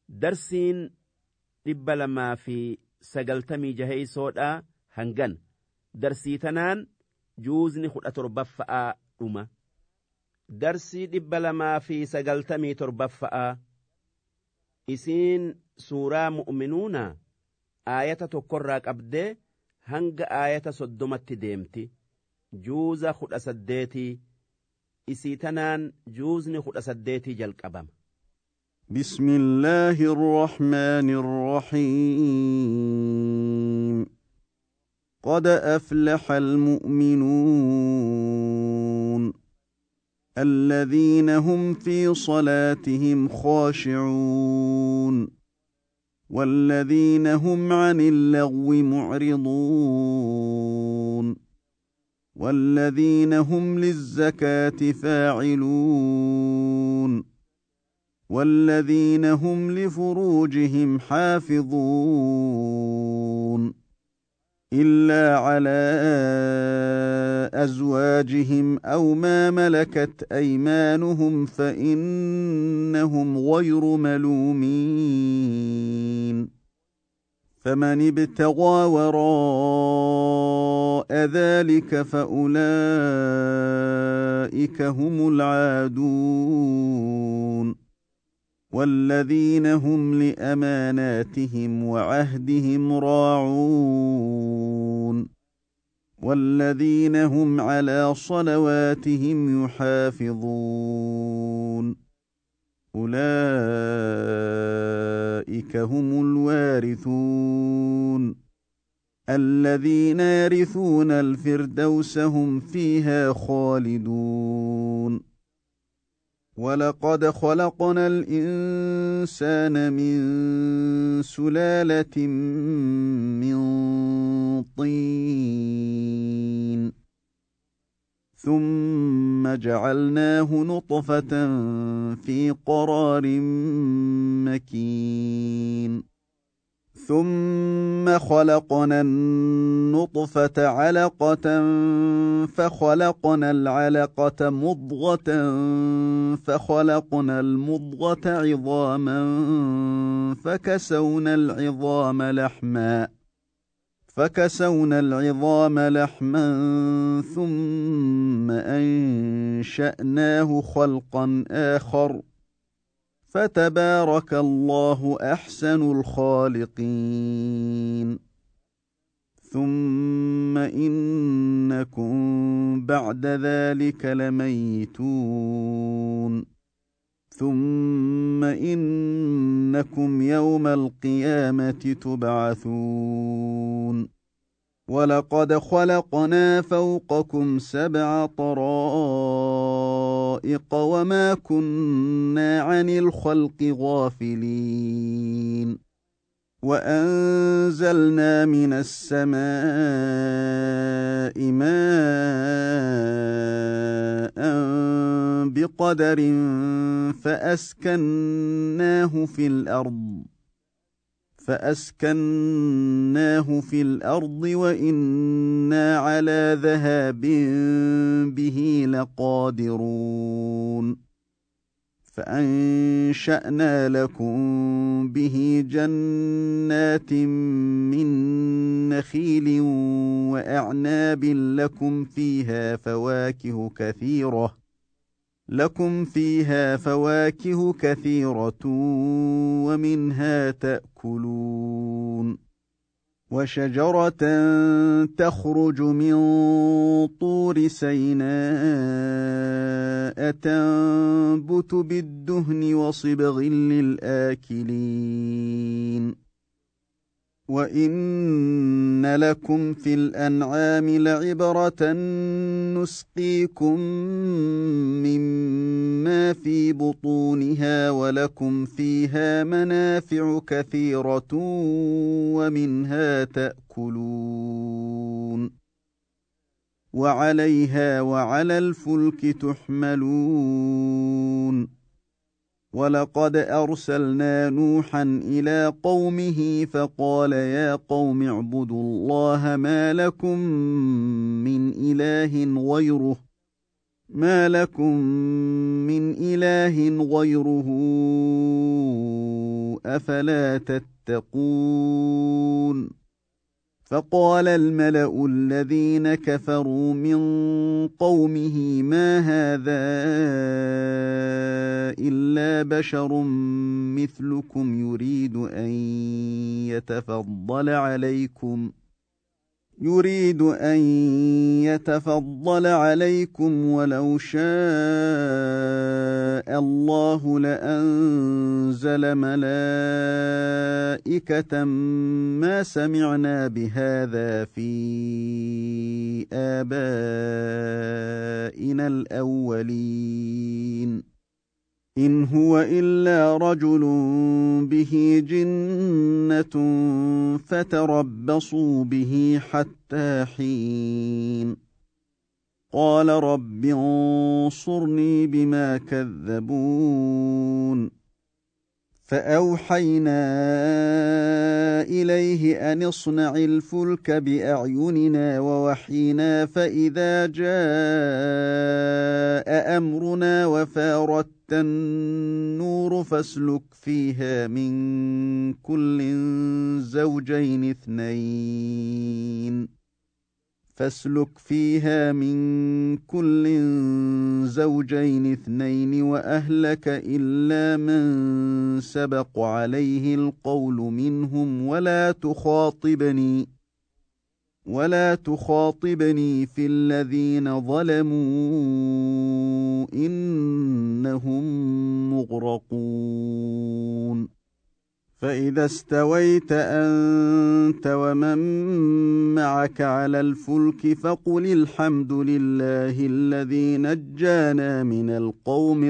darsiin 296 soodhaa hangan darsii tanaan juuzni 17ffa'aa dhuma. Darsii 297ffa'aa isiin suuraa mu'minuuna aayata 1 qabdee hanga aayata 30tti deemti. Juuza 18 isii tanaan juuzni 18 jalqabama. بسم الله الرحمن الرحيم قد أفلح المؤمنون الذين هم في صلاتهم خاشعون والذين هم عن اللغو معرضون والذين هم للزكاة فاعلون والذين هم لفروجهم حافظون إلا على أزواجهم أو ما ملكت أيمانهم فإنهم غير ملومين فمن ابتغى وراء ذلك فأولئك هم العادون والذين هم لأماناتهم وعهدهم راعون والذين هم على صلواتهم يحافظون أولئك هم الوارثون الذين يرثون الفردوس هم فيها خالدون ولقد خلقنا الإنسان من سلالة من طين ثم جعلناه نطفة في قرار مكين ثم خلقنا النطفة علقة فخلقنا العلقة مضغة فخلقنا المضغة عظاما فكسونا العظام لحما ثم أنشأناه خلقا آخر فتبارك الله أحسن الخالقين ثم إنكم بعد ذلك لميتون ثم إنكم يوم القيامة تبعثون ولقد خلقنا فوقكم 7 طرائق وما كنا عن الخلق غافلين وأنزلنا من السماء ماء بقدر فأسكناه في الأرض وإنا على ذهاب به لقادرون فأنشأنا لكم به جنات من نخيل وأعناب لكم فيها فواكه كثيرة ومنها تأكلون وشجرة تخرج من طور سيناء تنبت بالدهن وصبغ للآكلين وإن لكم في الأنعام لعبرة نسقيكم مما في بطونها ولكم فيها منافع كثيرة ومنها تأكلون وعليها وعلى الفلك تحملون ولقد أرسلنا نوحا إلى قومه فقال يا قوم اعبدوا الله ما لكم من إله غيره أفلا تتقون فقال الملأ الذين كفروا من قومه ما هذا إلا بشر مثلكم يريد أن يتفضل عليكم ولو شاء الله لأنزل ملائكة ما سمعنا بهذا في آبائنا الأولين إن هو إلا رجل به جنة فتربصوا به حتى حين قال رب انصرني بما كذبون فأوحينا إليه أن اصنع الفلك بأعيننا ووحينا فإذا جاء أمرنا وفارت النور فاسلك فيها من كل زوجين اثنين وأهلك إلا من سبق عليه القول منهم ولا تخاطبني في الذين ظلموا إنهم مغرقون فإذا استويت أنت ومن معك على الفلك فقل الحمد لله الذي نجانا من القوم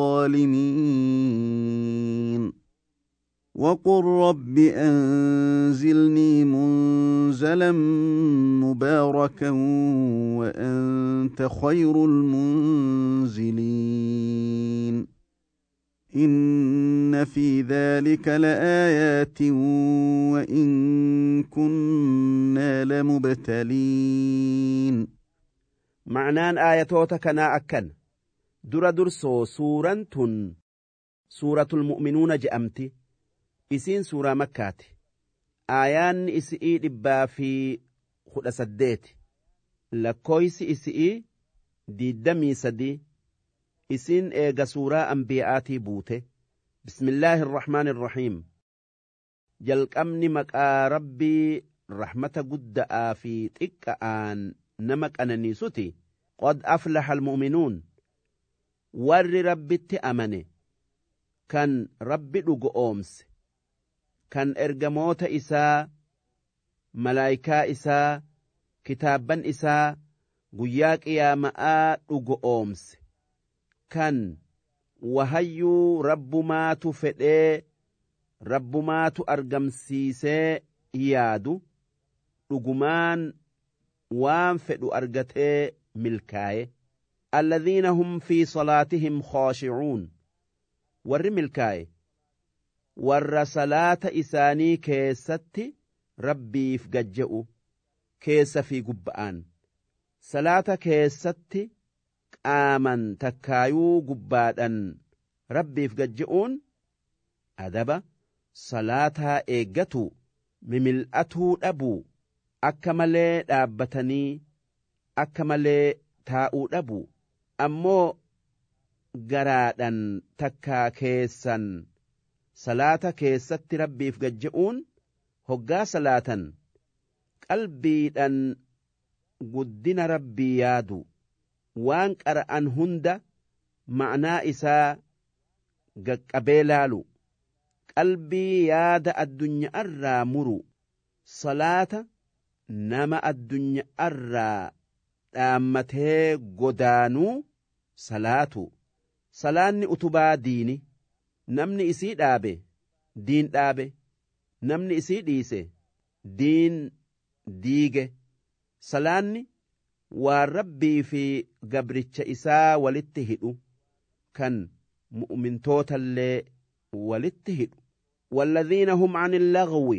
الظالمين وقل رب أنزلني منزلا مباركا وأنت خير المنزلين إن في ذلك لآيات وإن كنا لمبتلين معنان آياتوتا كنا أكن درسو سورة المؤمنون جأمتي isiin suuraa makkaati aayaanni isii 118 lakkooysi isii 23 isiin eega suuraa anbiyaatii buute bismillaahi irrahmaani irrahiim jalqabni maqaa rabbii rahmata gudda'aa fi xiqqa'aan nama qananiisuti qad aflaha almu'minuun warri rabbitti amane kan rabbi dhugoomse kan ergamoota isaa malaayikaa isaa kitaabban isaa guyyaa qiyaama'aa dhugoomse kan wahayyuu rabbumaatu fedhee rabbumaatu argamsiisee yaadu dhugumaan waan fedhu argatee milkaaye alladhiina hum fi salaatihim khaashi'uun warri milkaaye warra salaata isaanii keessatti rabbiif gajja'u keessa fi gubba'aan salaata keessatti qaaman takkaayuu gubbaadhan rabbiif gajja'uun adaba salaataa eeggatu mimil'atuu dhabuu akka malee dhaabbatanii akka malee taa'uu dhabuu ammoo garaadhan takkaa keessan salaata keessatti rabbiif gajja'uun hoggaa salaatan qalbiidhan guddina rabbii yaadu waan qara'an hunda ma'naa isaa gaqqabee laalu qalbii yaada addunyaarraa muru salaata nama addunyaarraa dhaammatee godaanuu salaatu salaanni utubaa diini namni isii dhaabe diin dhaabe namni isii dhiise diin diige salaanni waan rabbii fi gabricha isaa walitti hidhu kan mu'mintootallee walitti hidhu walladhiina hum ani allagwi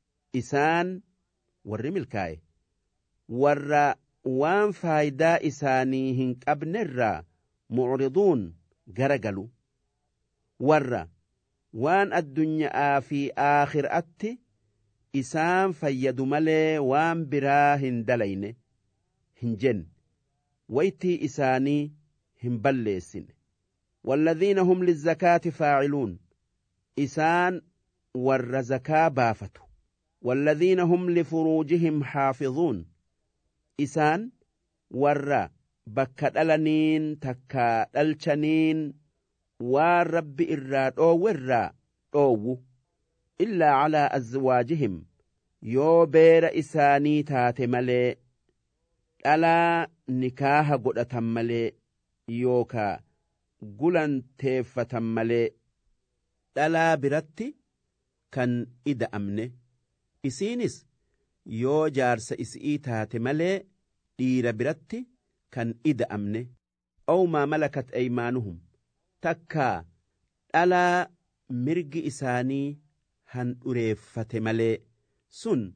isaan warri milkaaye warra waan faayidaa isaanii hin qabnerraa mucriduun gara galu warra waan addunyaa fi aakhiraatti isaan fayyadu malee waan biraa hin dalayne hin jenne waytii isaanii hin balleessine والذين هم للزكاة فاعلون إسان ور زكاة بافت والذين هم لفروجهم حافظون إسان ور بكت ألنين تكا ألشنين والرب إراد أو ورا أو إلا على أزواجهم يو بير إساني تات ملي ألا نكاح قد ملي يوكا قلن تيفة ملي ألا برتي كان إذا أمني إسينس يو جارس إسئي تات ملي دير برتي كان إذا أمني أو ما ملكت أيمانهم تكا ألا مرق إساني هن أريفة ملي سن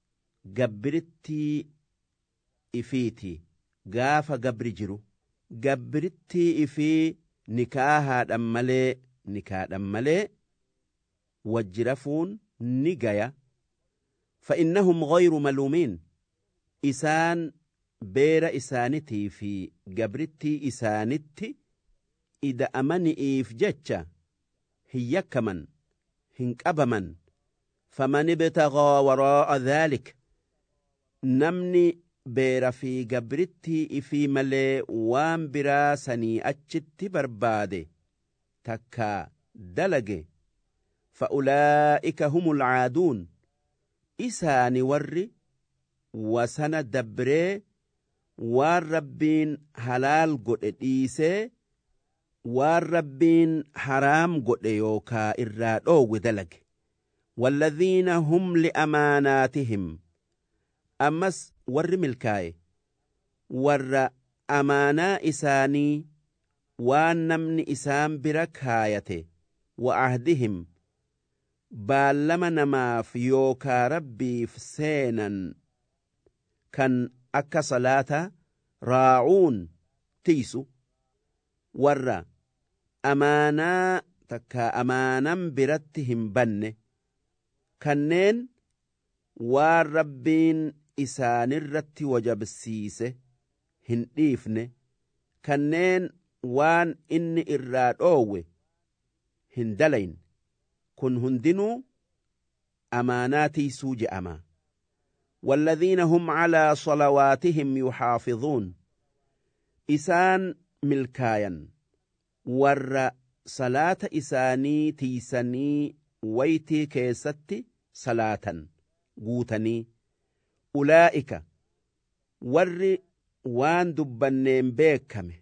قبرتي إفيتي قاف قبر جرو قبرتي إفي نكاها دمالي وجرفون نقايا فإنهم غير ملومين إسان بير إسانتي في قبرتي إسانتي إذا أمني إيف جتشا هي كمن هنك أبمن فمن ابتغى وراء ذلك نمني بير في قبرتي إفي ملي وان براسني أجت بربادي تكا دلقي فأولئك هم العادون إساني ورّي وسن دبري والربين حلال قد إيسي والربين حرام قد يوكا إراد أو دلق والذين هم لأماناتهم أمس ور ملكاي ور أمانا إساني وانمن إسان بركايته وعهدهم بالما نماف يوكا ربي فسينا كان أكا صلاة راعون تيسو ور أمانا تكا أمانا برتهم بني كنين والربين إسان الرت وجبسيسه هنديفنه كنين وان إن إراد أوه هندلين كن هندنو أماناتي سوج أما والذين هم على صلواتهم يحافظون إسان ملكايا ور صلاة إساني تيسني ويتي كيستي صلاة قوتني أولئك ور وان دبنين بيكمه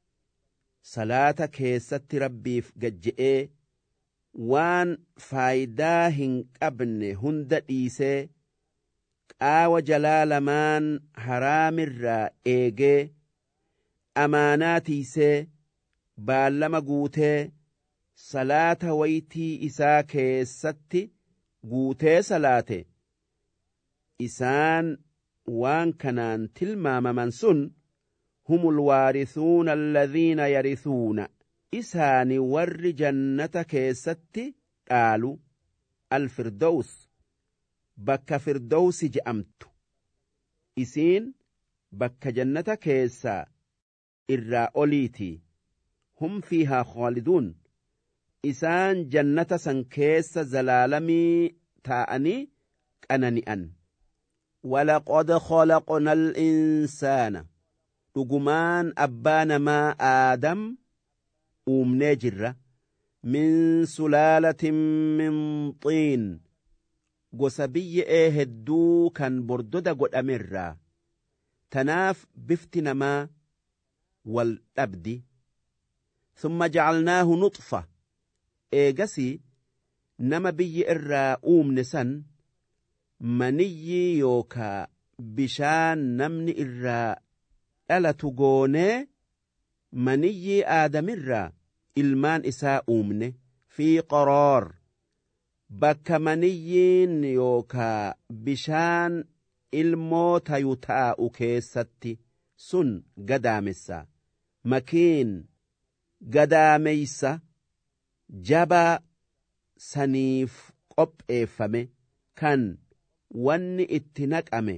صلاة كيست ربيف قجئي وان فايداهن قبن هند إيسي قاو جلالمان حرام الرا إيجي أماناتيسي بالما قوتي صلاة ويتي إسا كيستي قوتي صلاة إسان وان كنان تلمام منسن هم الوارثون الذين يرثون إسان ور جنة كيستي قالوا الفردوس بك فردوس جأمت إسين بك جنة كيسا إرى أوليتي هم فيها خالدون إسان جنة سنكيس زلالمي تاءني كأنني ولقد خلقنا الإنسان رجمان أبان ما آدم نجرة من سلالة من طين قسبي هدو كان بردد قد أمرا تناف بفتنا ما والأبدي ثم جعلناه نطفة إيجسي نما بي إرا نسن مني يوكا بشان نمني إرا ألا تقوني مني آدم إرا ilmaan isaa uumne fi qaraar bakka maniyyiin yookaa bishaan ilmoo tayu taa'u keessatti sun gadaamessa makiin gadaameysa jabaa saniif qopheeffame kan wanni itti naqame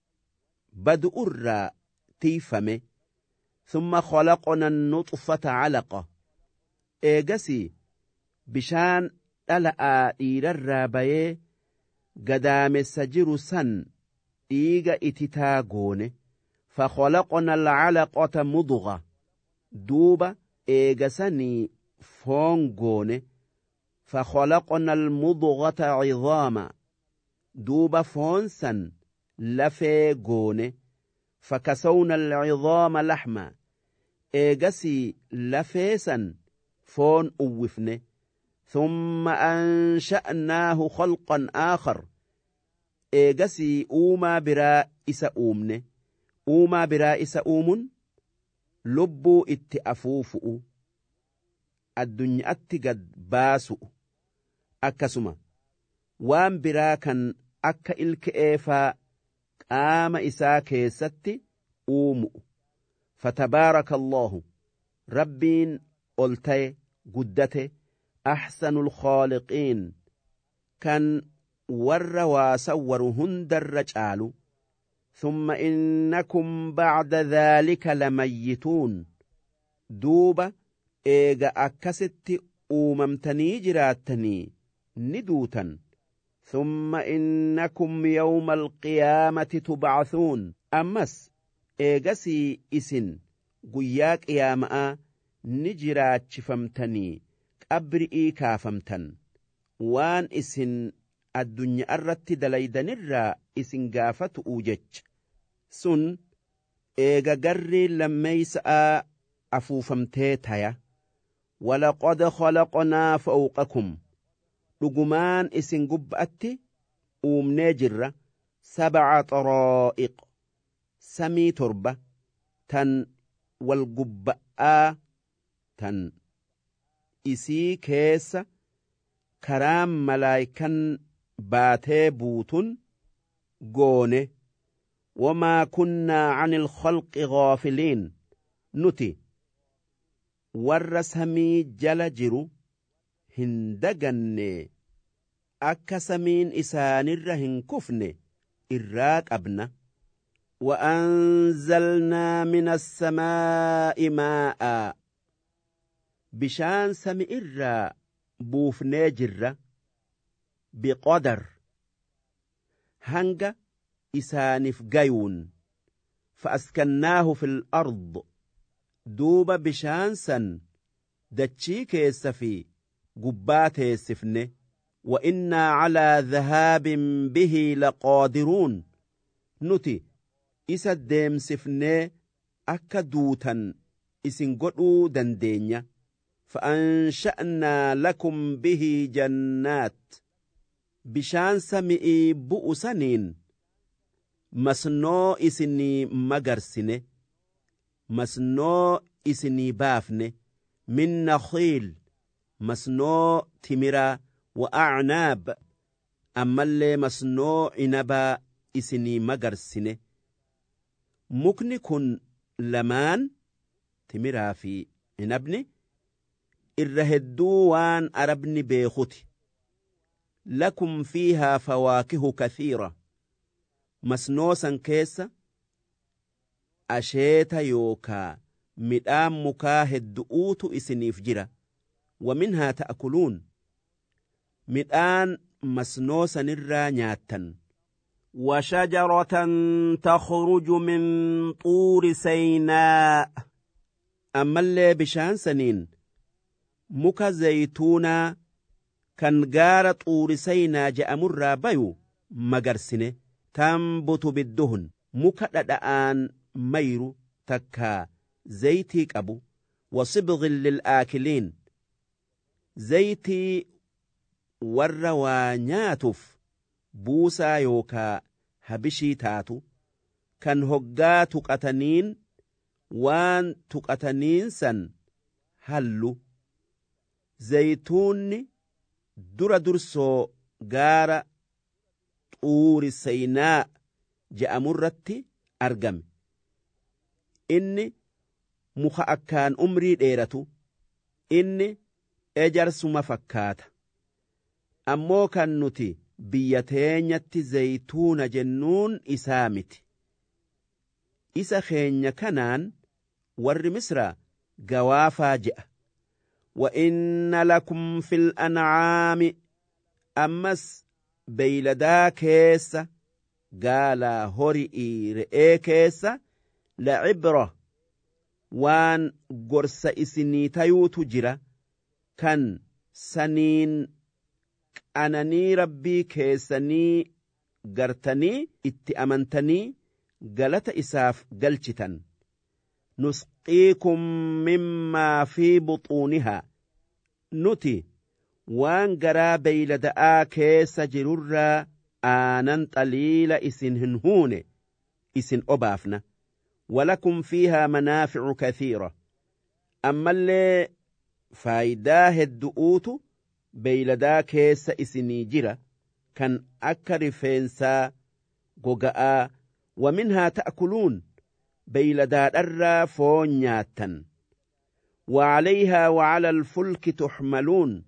badu'urraa tiifame ثم خلقنا النطفة علقة eegasii bishaan dhala'aa dhiirarraa bayee gadaamessa jiru san dhiiga ititaa goone فخلقنا العلقة مضغة duuba eegasanii foon goone فخلقنا المضغة عظاما duuba foon san lafee goone فكسونا العظام لحما eegasii lafee san foon uwwifne ثم أنشأناه خلقا آخر eegasii uumaa biraa isa uumne uumaa biraa isa uumun lubbuu itti afuufu'u addunyaatti gad baasu'u akkasuma waan biraa kan akka ilke'eefaa qaama isaa keessatti uumu'u fatabaaraka Allahu rabbiin ol ta'e guddate ahsanul khaaliqiin kan warra waa sawwaru hundarra caalu ثم إنكم بعد ذلك لميتون دوبا إيغا أكست أوممتني جراتني ندوتا ثم إنكم يوم القيامة تبعثون أمس إيغسي إسن قياك إياماء نجرات شفمتني أبرئي كافمتن وان إسن الدنيا الرت دليدن الرا إسن قافت أوجج سن إيغا قري لميسا أفوفمتيتايا ولقد خلقنا فوقكم لقمان إسن قبأتي نجر 7 طرائق سمي تربة تن والقبأ تن إسي كيس كرام ملايكا باتي بوتن قونه وما كنا عن الخلق غافلين نتي والرسمي جلجرو هندقن أكسمين إسان الرهن كفن إراك أبنا وأنزلنا من السماء ماء بشان سمي إرا بوف نجر بقدر هنجا إسانف جيون فأسكناه في الأرض دوب بشانسا دتشيك السفي قبات السفن وإنا على ذهاب به لقادرون نتي إسا الديم سفن أكدوتا إسن قدو دندينيا فأنشأنا لكم به جنات بشان سمئي بؤسنين مسنو إسني مغرسنه مسنو إسني بافنه من نخيل مسنو تمرا وأعناب أما اللي مسنو إنبا إسني مغرسنه مكن كن لمان تمرا في إنبني الرهدو وان أربني بيخوتي لكم فيها فواكه كثيرة مسنوسا كيسا أشيتا يوكا مدام مكاهد دؤوت إسنيف جرا ومنها تأكلون مدان مسنوسا نرانياتا وشجرة تخرج من طور سيناء أما اللي بشان سنين مكا زيتونا كان غار طور سيناء جاء مرا بيو مغرسنه تنبت بالدهن مكا دآن ميرو تكا زيتيك أبو وصبغ للآكلين زيتي والروانياتف بوسا يوكا هبشي تاتو كان هقا تقتنين وان تقتنين سن هلو زيتون درسو غار طور سيناء جاء مرتي أرقم إني مخأكان أمري ديرتو إني أجرس مفكات ammoo kan nuti biyya teenyatti zaytuuna jennuun isaa miti. Isa keenya kanaan warri Misraa gawaafaa je'a. وَإِنَّ لَكُمْ فِي الْأَنْعَامِ أمس بيلدا كيسة قالا هورئي رئي كيسة لعبرة وان قرس إسني تيوت جرا كان سنين أنني ربي كيسني قرتني اتأمنتني قلت إساف قلشتا نسقيكم مما في بطونها نتي وان قرا بيلدآ كيس جرر آنان طليل إسن هنهون إسن أبافنا ولكم فيها منافع كثيرة أما اللي فايداه الدؤوت بيلدا كيس إسني جرى كان أكر فينسا ققاء ومنها تأكلون بيلدا الرا فونياتا وعليها وعلى الفلك تحملون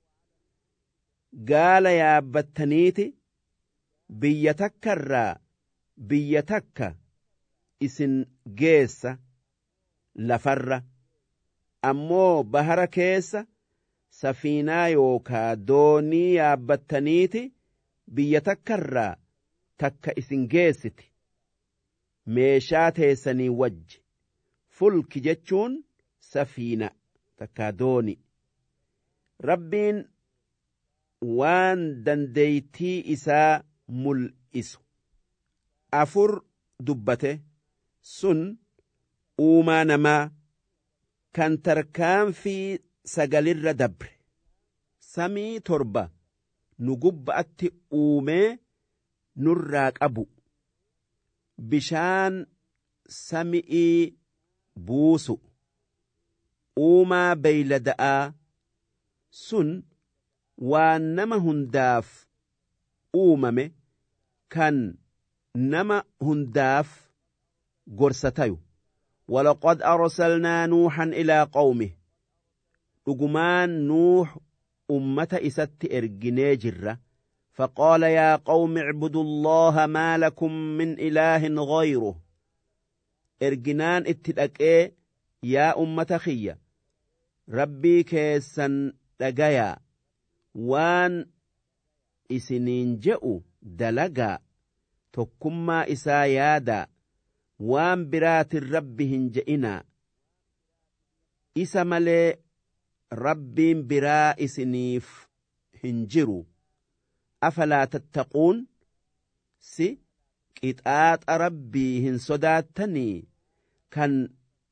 قال يا بتنيتي بيتك الرا بيتك إسن جيس لفر أمو بهر كيس سفينة يوكا دوني يا بتنيتي بيتك الرا تك إسن جيستي meeshaa sanii wajji fulki jechuun safiina takka dooni. Rabbiin waan dandeeytii isaa mul'isu afur dubbate sun uumaa namaa kan tarkaanfii sagalirra dabre samii torba nu gubba'atti uumee nurraa qabu. bishaan sami'ii buusu uumaa beeylada'aa sun waan nama hundaaf uumame kan nama hundaaf gorsa tayu. ولقد أرسلنا نوحا إلى قومه dhugumaan nuux ummata isatti erginee jirra. فقال يا قوم اعبدوا الله ما لكم من إله غيره إرجنان اتدقى يا أمة خيّة ربي كيسن دقيا وان إسنين جئوا دلقا تكما إسايادا وان برات الرب هنجئنا إسا ملي ربي برا إسنيف هنجروا أفلا تتقون سي قطعات ربي هن صداتني كان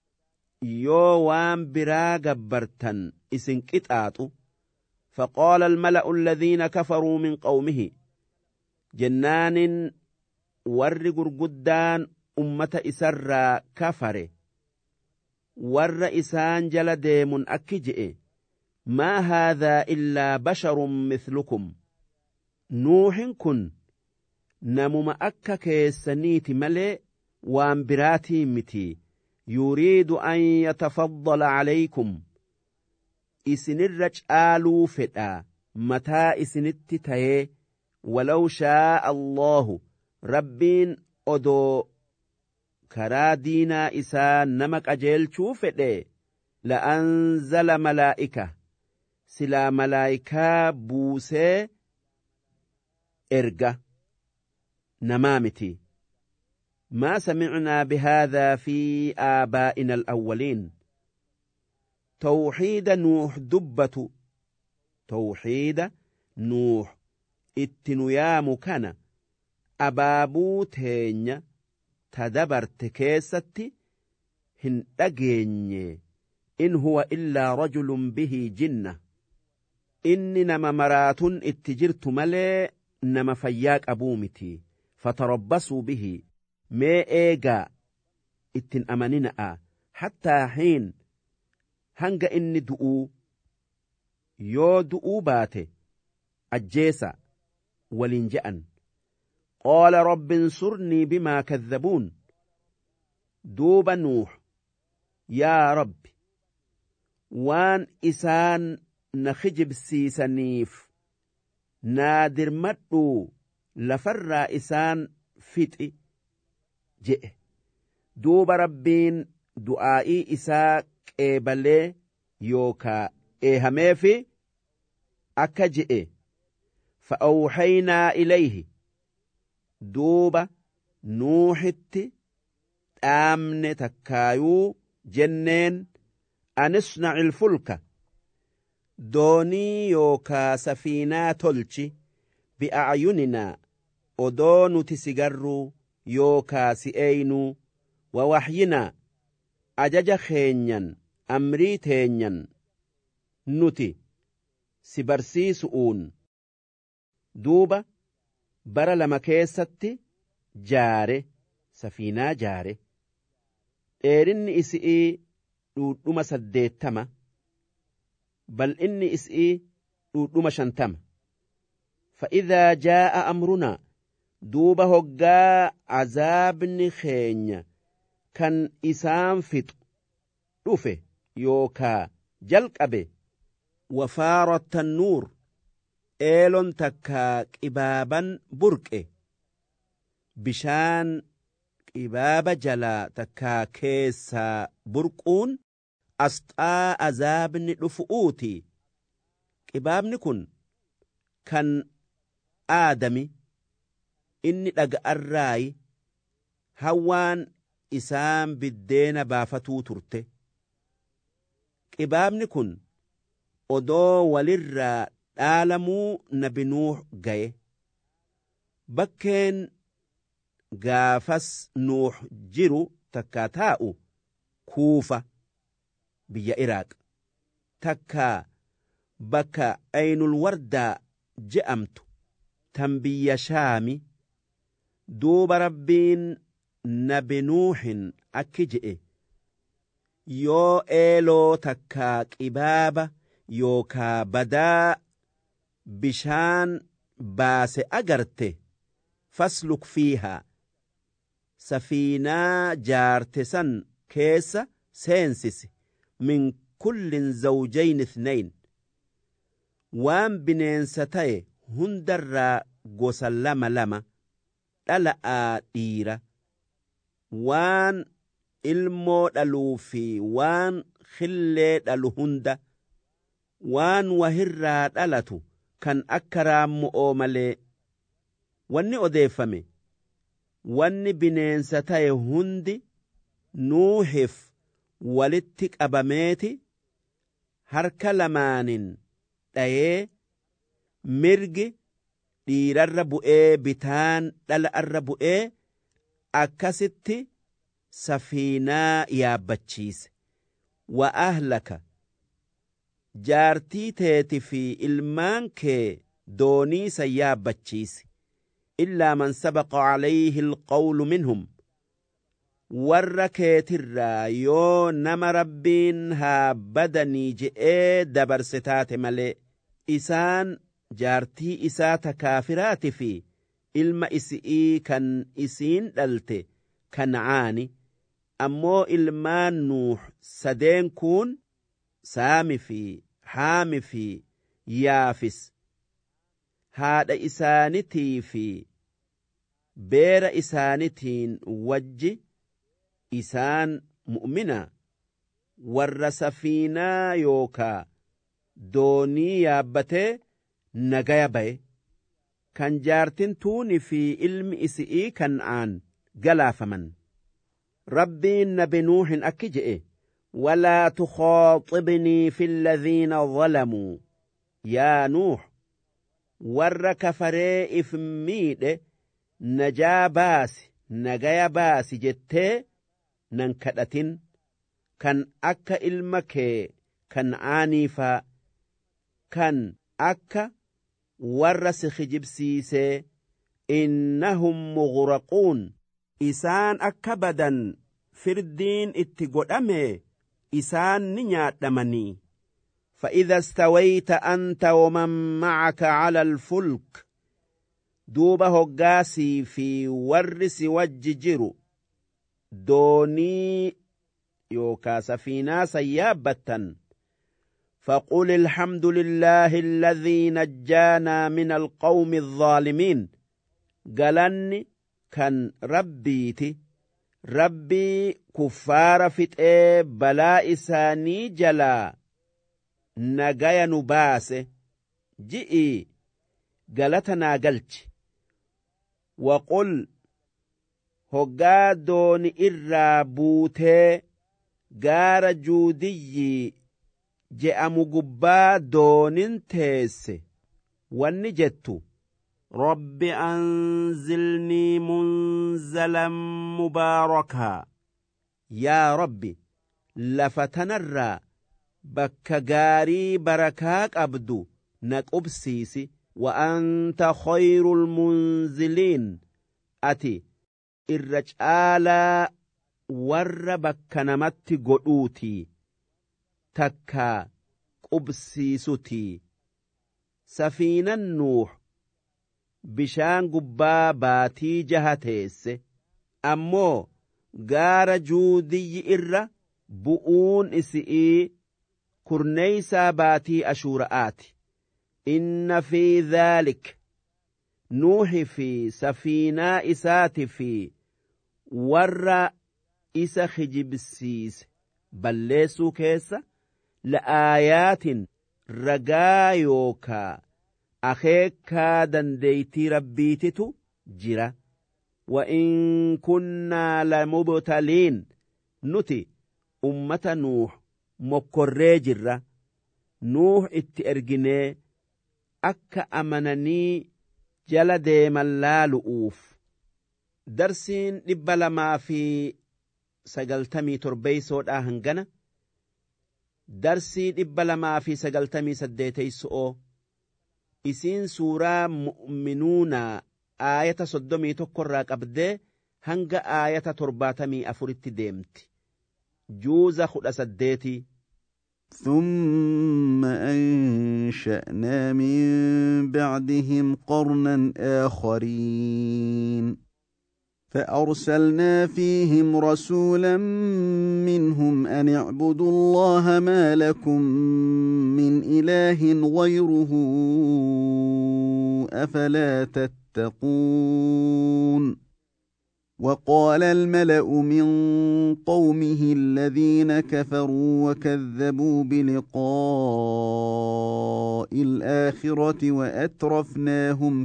يوان برا قبرتن إسن قطعاتو. فقال الملأ الذين كفروا من قومه جنان ور قدان أمة إسر كفر ور إسان جل ديم أكجئ ما هذا إلا بشر مثلكم نوح كن نمم أكا كيسانيت ملئ وان براتي متي يريد أن يتفضل عليكم إسن الرجال فتا متى إسن التتاي ولو شاء الله ربين أدو كرادينا إسا نمك أجيل شوفت لأنزل ملائكة سلا ملائكة بوسي إرجع نمامتي ما سمعنا بهذا في آبائنا الأولين. توحيد نوح دبة توحيد نوح اتنيام كان أبابو تينيا تدبرت كيستي هن أجيني إن هو إلا رجل به جنة إنما مرات اتجرت ملئ نما فياك أبومتي فتربصوا به ما إيجا اتن أماننا حتى حين هنجا إن دؤو يو دؤو باتي الجيسة ولنجأن. قال رب انصرني بما كذبون. دوب نوح يا رب وان إسان نخجب سيسنيف naadirmadhuu lafarraa isaan fixi je'e. Duuba rabbiin du'aa'ii isaa qeebalee yookaa eehameefi akka je'e fa'awxaynaa ilayhi duuba nuuxitti dhaamne takkaayuu jenneen anisnaci ilfulka doonii yookaa safiinaa tolchi bi'acyuninaa odoo nuti si garruu yookaa si eeynuu wawaxyinaa ajaja keenyan amrii teenyan nuti si barsiisu'uun duuba bara lama keessatti jaare safiinaa jaare dheerinni isi'ii dhuudhuma 80 bal'inni isi'ii dhuudhuma 50 فإذا جاء أمرنا دوبا هقا عذابن خينيا كان إسام فط رفه يوكا جلق أبي وفارت النور إيلون تكا إبابا بركه بشان إبابا جلا تكا كيسا برقون أسطا عذابن رفؤوتي إبابن كن كان آدمي inni dhaga'arraayi hawwaan isaan biddeena baafatuu turte qibaabni kun odoo walirraa dhaalamuu nabi nuux gaye bakkeen gaafas nuux jiru takkaa taa'u kuufa biyya iraaq takkaa bakka aynul wardaa je'amtu tan biyya shaami duuba rabbiin nabi nuuxin akki je'e yoo eeloo takkaa qibaaba yookaa badaa bishaan baase agarte fasluk fiihaa safiinaa jaarte san keessa seensisi min kullin zawjayn ithnayn waan bineensa ta'e hundarraa gosa lama lama dhala'aa dhiira waan ilmoo dhaluu fi waan khillee dhalu hunda waan wahirraa dhalatu kan akka raammu'oo malee wanni odeeffame wanni bineensa ta'e hundi nuuhif walitti qabameeti harka lamaanin dhayee mirgi dhiirarra bu'ee bitaan dhala'arra bu'ee akkasitti safiinaa yaabbachiise wa ahlaka jaartii teeti fi ilmaan kee doonii san yaabbachiise illaa man sabaqa calayhi alqawlu minhum warra keetirraa yoo nama rabbiin haa badanii je'ee dabarse taate malee isaan jaartii isaa takaafiraati fi ilma isi'ii kan isiin dhalte kan'aani ammoo ilmaan nuux sadeen kun saami fi haami fi yaafis haadha isaanitii fi beera isaanitiin wajji isaan mu'mina warra safiinaa yookaa doonii yaabbatee nagaya baye kan jaartin tuuni fi ilmi isi'ii kan'aan galaafaman rabbiin nabi nuuhin akki je'e walaa tukhaaxibnii fi alladhiina zalamuu yaa nuux warra kafaree if miidhe najaa baasi nagaya baasi jettee nan kadhatin kan akka ilma kee kan'aaniifaa kan akka warra si kijibsiisee innahum mughraquun isaan akka badan firdiin itti godhame isaan ni nyaadhamanii فإذا استويت أنت ومن معك على الفلك دوبا هقاسي في ورس وججر دوني يوكا سفينة سيابة فقل الحمد لله الذي نجانا من القوم الظالمين قالني كان ربيتي ربي كفار فتئ بلا إساني جلا نجايا نباسه جئي قالتنا قلت وقل هقادون إرابوته غار جودي جأم قبا دون تيس والنجت رب أنزلني منزلا مباركا يا ربي لفتنرى بك غاري بركاك أبدو نكبسيسي وأنت خير المنزلين أتي الرجال ور bakka namatti godhuutii takka qubsiisutii safiinan nuux bishaan gubbaa baatii jaha teesse ammoo gaara juudiyyi irra bu'uun isi'ii kurneeysaa baatii ashuura'aati inna fi dhaalik nuuxi fi safiinaa isaati fi warra isa khijibsiise balleessuu keessa la'aayaatin ragaa yookaa akeekaa dandeeytii rabbiititu jira وإن كنا لمبتلين نتي أمة نوح مكري جرة نوح اتئرجني أكا أمنني جلد من لا لؤوف درسين لبلما في سقلتمي تربي سود هنغنا درسي لبلما في سقلتمي سديتي سؤو إسين سورة مؤمنون آية صدمي تقرى قبده هنغ آية ترباتمي أفرت ديمت جوز خد سديتي ثم أنشأنا من بعدهم قرنا آخرين فأرسلنا فيهم رسولا منهم أن اعبدوا الله ما لكم من إله غيره أفلا تتقون وقال الملأ من قومه الذين كفروا وكذبوا بلقاء الآخرة وأترفناهم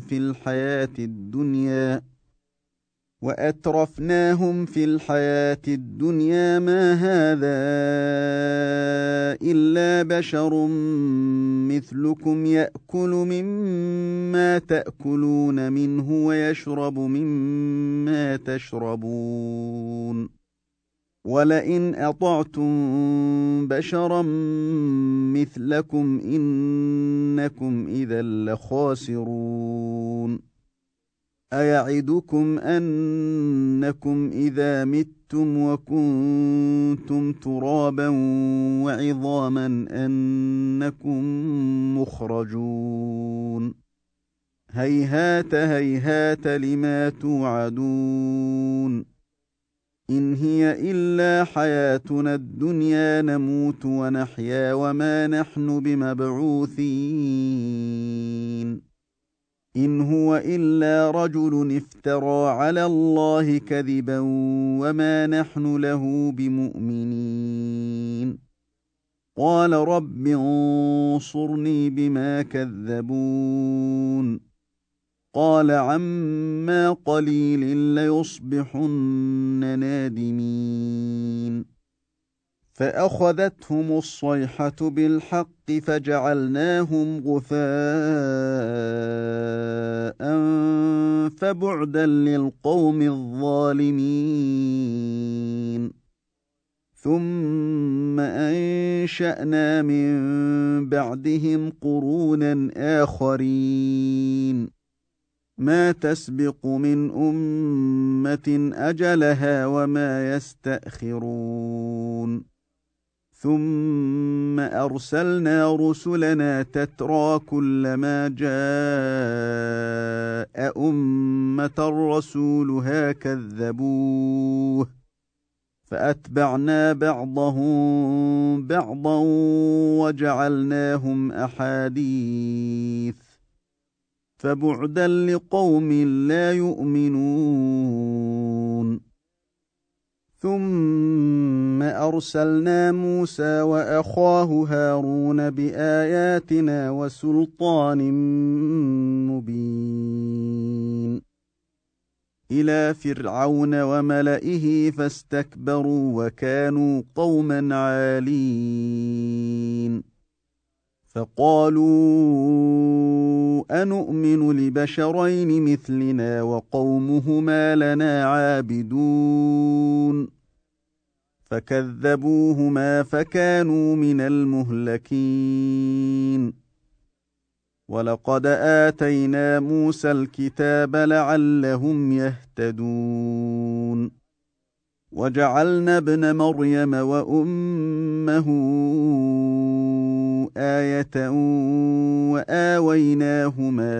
في الحياة الدنيا ما هذا إلا بشر مثلكم يأكل مما تأكلون منه ويشرب مما تشربون ولئن أطعتم بشرا مثلكم إنكم إذا لخاسرون أيعدكم أنكم إذا متم وكنتم ترابا وعظاما أنكم مخرجون هيهات هيهات لما توعدون إن هي إلا حياتنا الدنيا نموت ونحيا وما نحن بمبعوثين إن هو إلا رجل افترى على الله كذبا وما نحن له بمؤمنين قال رب انصرني بما كذبون قال عما قليل ليصبحن نادمين فأخذتهم الصيحة بالحق فجعلناهم غثاء فبعدا للقوم الظالمين ثم أنشأنا من بعدهم قرونا آخرين ما تسبق من أمة أجلها وما يستأخرون ثم أرسلنا رسلنا تترى كلما جاء أمة رسولها كذبوه فأتبعنا بعضهم بعضا وجعلناهم أحاديث فبعدا لقوم لا يؤمنون. ثم أرسلنا موسى وأخاه هارون بآياتنا وسلطان مبين إلى فرعون وملئه فاستكبروا وكانوا قوما عالين فقالوا أنؤمن لبشرين مثلنا وقومهما لنا عابدون فكذبوهما فكانوا من المهلكين. ولقد آتينا موسى الكتاب لعلهم يهتدون وجعلنا ابن مريم وأمه آية وآويناهما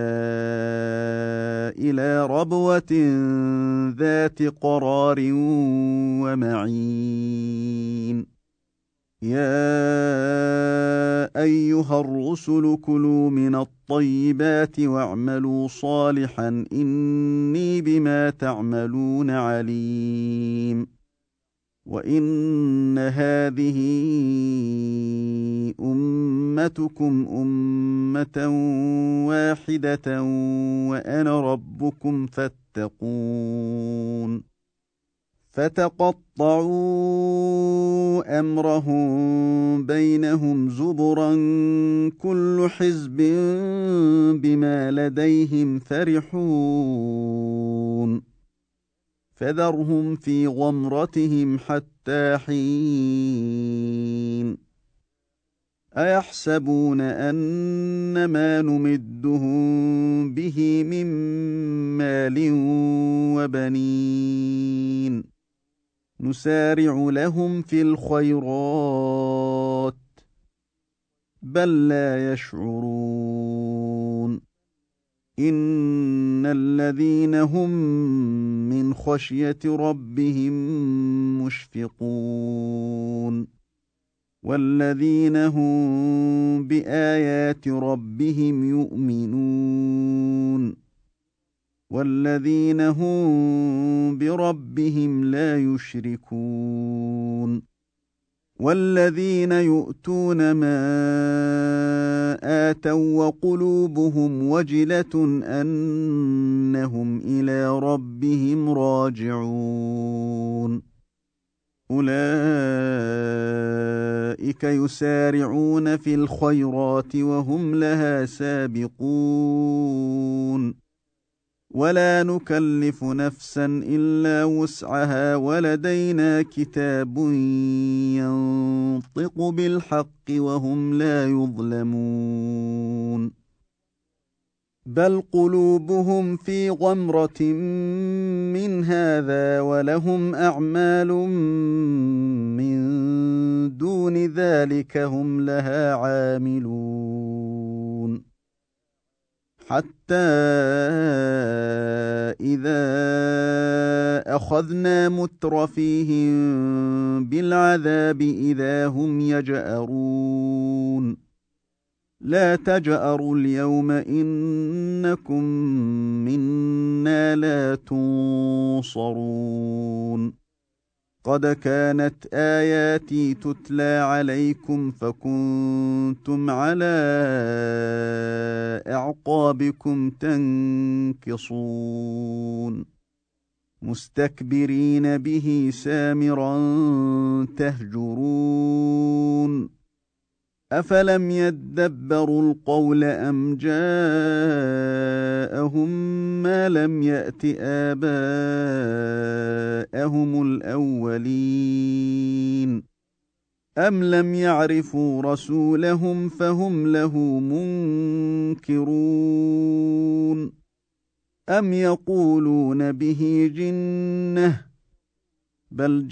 إلى ربوة ذات قرار ومعين. يا أيها الرسل كلوا من الطيبات واعملوا صالحا إني بما تعملون عليم. وإن هذه أمتكم أمة واحدة وأنا ربكم فاتقون. فتقطعوا أمرهم بينهم زبرا كل حزب بما لديهم فرحون فذرهم في غمرتهم حتى حين. أيحسبون أن ما نمدهم به من مال وبنين نسارع لهم في الخيرات بل لا يشعرون. إن الذين هم من خشية ربهم مشفقون والذين هم بآيات ربهم يؤمنون والذين هم بربهم لا يشركون والذين يؤتون ما آتوا وقلوبهم وجلة أنهم إلى ربهم راجعون أولئك يسارعون في الخيرات وهم لها سابقون ولا نكلف نفسا إلا وسعها ولدينا كتاب ينطق بالحق وهم لا يظلمون بل قلوبهم في غمرة من هذا ولهم أعمال من دون ذلك هم لها عاملون حتى إذا أخذنا مترفيهم بالعذاب إذا هم يجأرون لا تجأروا اليوم إنكم منا لا تنصرون قد كانت آياتي تتلى عليكم فكنتم على أعقابكم تنكصون مستكبرين به سامرا تهجرون أفلم يدبروا القول أم جاءهم ما لم يأت آباءهم الأولين أم لم يعرفوا رسولهم فهم له منكرون أم يقولون به جنة بل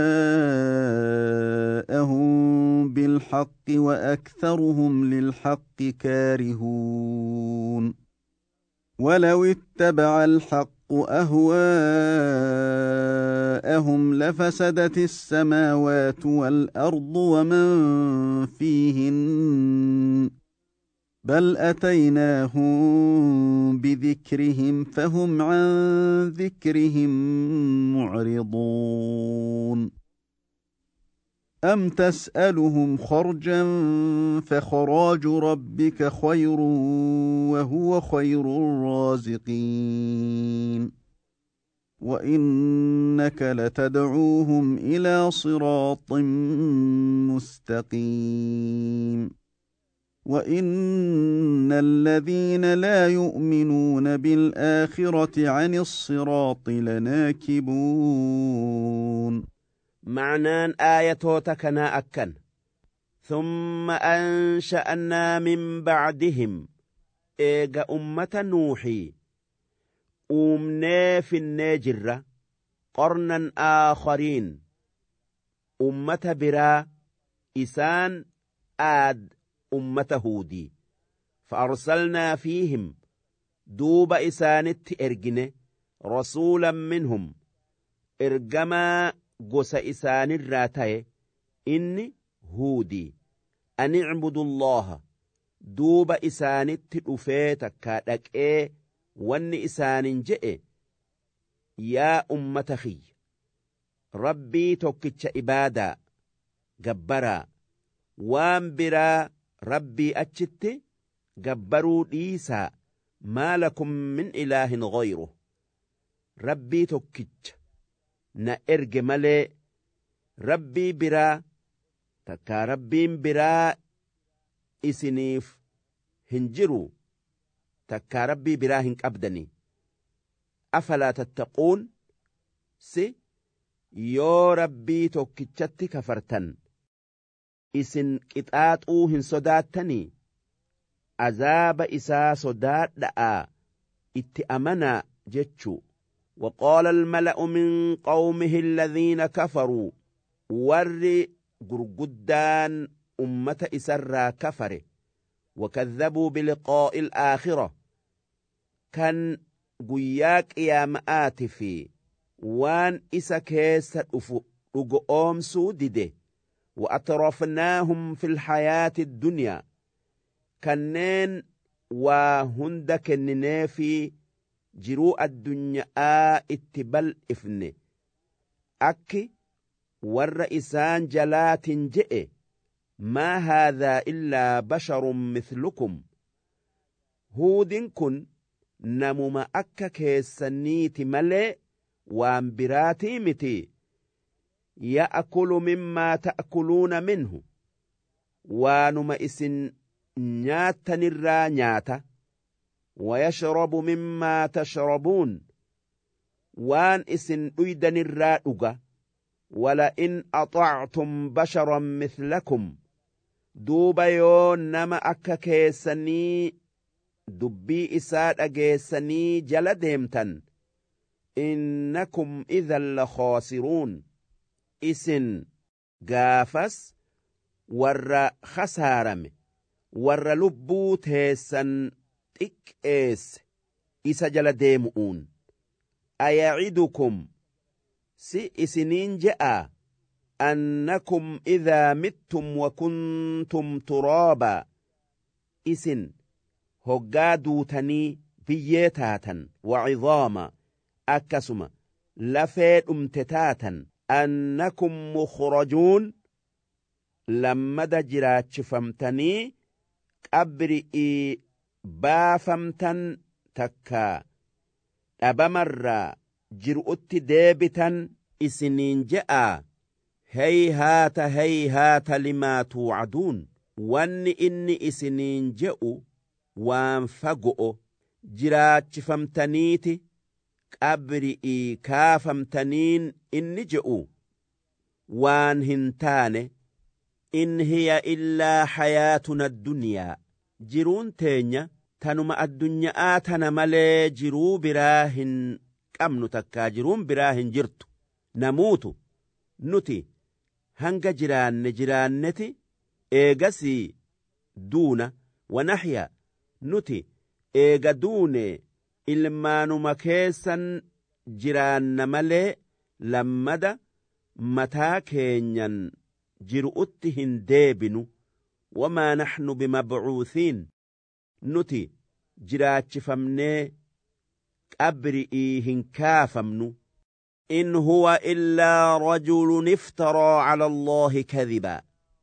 جاءهم بالحق وأكثرهم للحق كارهون ولو اتبع الحق أهواءهم لفسدت السماوات والأرض ومن فيهن بل أتيناهم بذكرهم فهم عن ذكرهم معرضون أم تسألهم خرجا فخراج ربك خير وهو خير الرازقين وإنك لتدعوهم إلى صراط مستقيم وإن الذين لا يؤمنون بالآخرة عن الصراط لناكبون معنان آياتوتكنا أكن ثم أنشأنا من بعدهم إيغا أمة نوحي أمنا في النجرة قرنا آخرين أمة برا إسان آد أمة هودي فأرسلنا فيهم دوب إسانت إرجنه رسولا منهم إرجما قس إسان الراتي إني هودي أن اعبدوا الله دوب إسانت أفيتك كادك وان إسان جئ يا أمة خي ربي توكتش إبادة جبرا وان برا ربي أجت جبروا ليسا ما لكم من إله غيره ربي توكتش نأرج ملي ربي برا تكا ربين برا إسنيف هنجروا تكا ربي برا هنك أبدني أفلا تتقون سي يو ربي توكتشت كفرتن إسن قطاطو هن صداتني عذاب إسا صدات دعا اتأمنا جتشو وقال الملأ من قومه الذين كفروا ور قرقدان أمة إسرى كفر وكذبوا بلقاء الآخرة كان قياك يا مآتفي وان إسا كيس رقوم سودده وأطرفناهم في الحياة الدنيا كنين وهند كنني في جروء الدنيا اتبال إفن أكي والرئيسان جلات جئ ما هذا إلا بشر مثلكم هود كن نمم أكا كيسنيت ملئ وانبراتي متي يأكل مما تأكلون منه وانما إسن نياتا نرى نياتا ويشرب مما تشربون وان إسن أيدا نرى أغا ولئن أطعتم بشرا مثلكم دوبا يون نما أكا كيسني دبي إساد أجيسني جلدهمتن إنكم إذا لخاسرون إسن غافس ور خسارم ور لبو تيسن تك إيس إسا جلدهمؤون أيعدكم سي إسنين جاء أنكم إذا متم وكنتم ترابا إسن هقادوتني بيتاتا وعظاما أكسما لفيد امتتاتا أنكم مخرجون لما دجرات فمتني أبرئي بافمتن تكا أبمر جرؤت ديبتا إسنين جاء هيهات لما توعدون وان إني إسنين جاء وان فقؤ جرات فمتنيتي أبرئي كافمتنين إني جاء وان هنتاني إن هي إلا حياتنا الدنيا جرون تينيا تنما الدنيا آتنا ملي جرو براهن كم نتكا جرون براهن جرتو نموتو نتي هنگا جران نتي إيغسي دون ونحيا نتي إيغا دون ilmaanuma keessan jiraanna malee lammada mataa keenyan jiru'utti hin deebinu wamaa naxnu bimabcuuthiin nuti jiraachifamnee qabri'ii hin kaafamnu in huwa illaa rajulun iftaraa cala allaahi kadibaa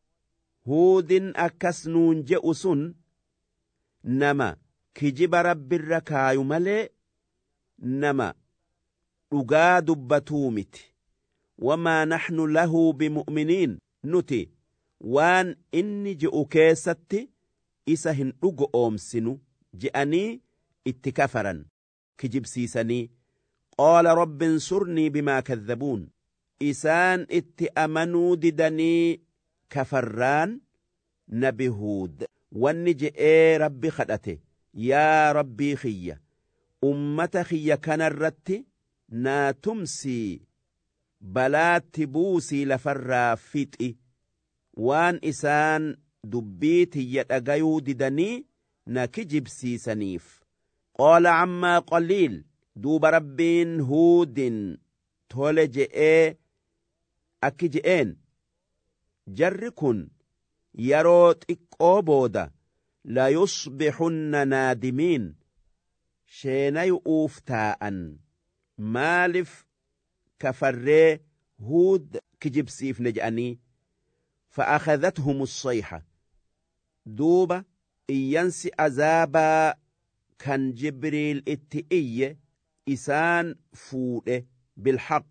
huudin akkas nuun je'u sun nama kijiba rabbirra kaayu malee nama dhugaa dubbatuu miti wamaa naxnu lahu bimu'miniin nuti waan inni je'u keessatti isa hin dhugo oomsinu je'anii itti kafaran kijibsiisanii qaala rabbi insurnii bimaa kadhabuun isaan itti amanuu didanii kafarraan nabi huud wanni je'ee rabbi kadhate yaa rabbii kiyya ummata kiyya kanarratti naa tumsii balaatti buusii lafarraa fixi waan isaan dubbii tiyya dhagayuu didanii na kijibsiisaniif qaala cammaa qaliil duuba rabbiin huudin tole je'ee akki je'een jarri kun yeroo xiqqoo booda layusbixunna naadimiin sheenayu'uuf taa'an maalif kafarree huud kijibsiifne je'anii فأخذتهم الصيحة دوبا إيانس أزابا كان جبريل اتئية إسان فوده بالحق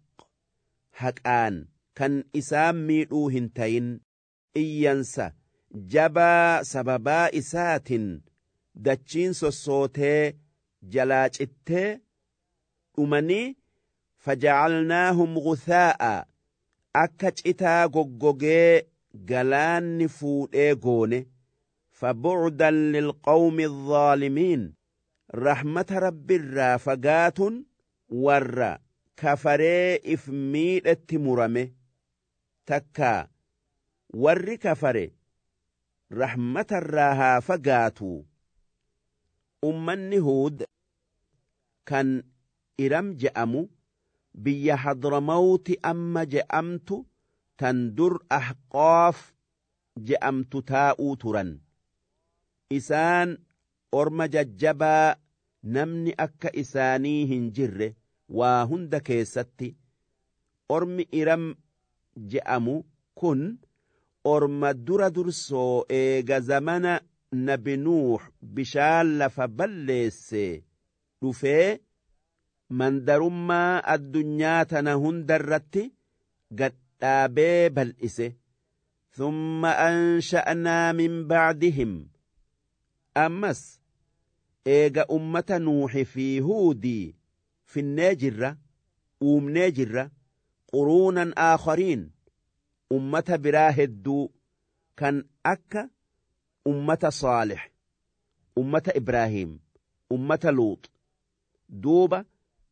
حقان كان إسان ميلو هنتين إيانس جبا سببا إسات دچين سوسوته جلاج إته أمني فجعلناهم غثاء أكج إتا غوغوغي galaanni fuudhee goone fabucdan lilqawmi الظaalimiin rahmata rabbirraa fagaatun warra kafaree if miidhetti murame takkaa warri kafare rahmatarraa haa fagaatu ummanni huud kan iram je'amu biyya hadramawti amma je'amtu tan dur ahqaaf je'amtu taa'uu turan isaan orma jajjabaa namni akka isaanii hin jirre waa hunda keessatti ormi iram je'amu kun orma dura dursoo eega zamana nabi nuux bishaan lafa balleesse dhufee mandarummaa addunyaa tana hundarratti dhaabee bal'ise ثم أنشأنا من بعدهم أمس إيجا أمة نوح في هودي في الناجرة ناجرة قرونا آخرين أمة براهدو كان أكا أمة صالح أمة إبراهيم أمة لوط دوبة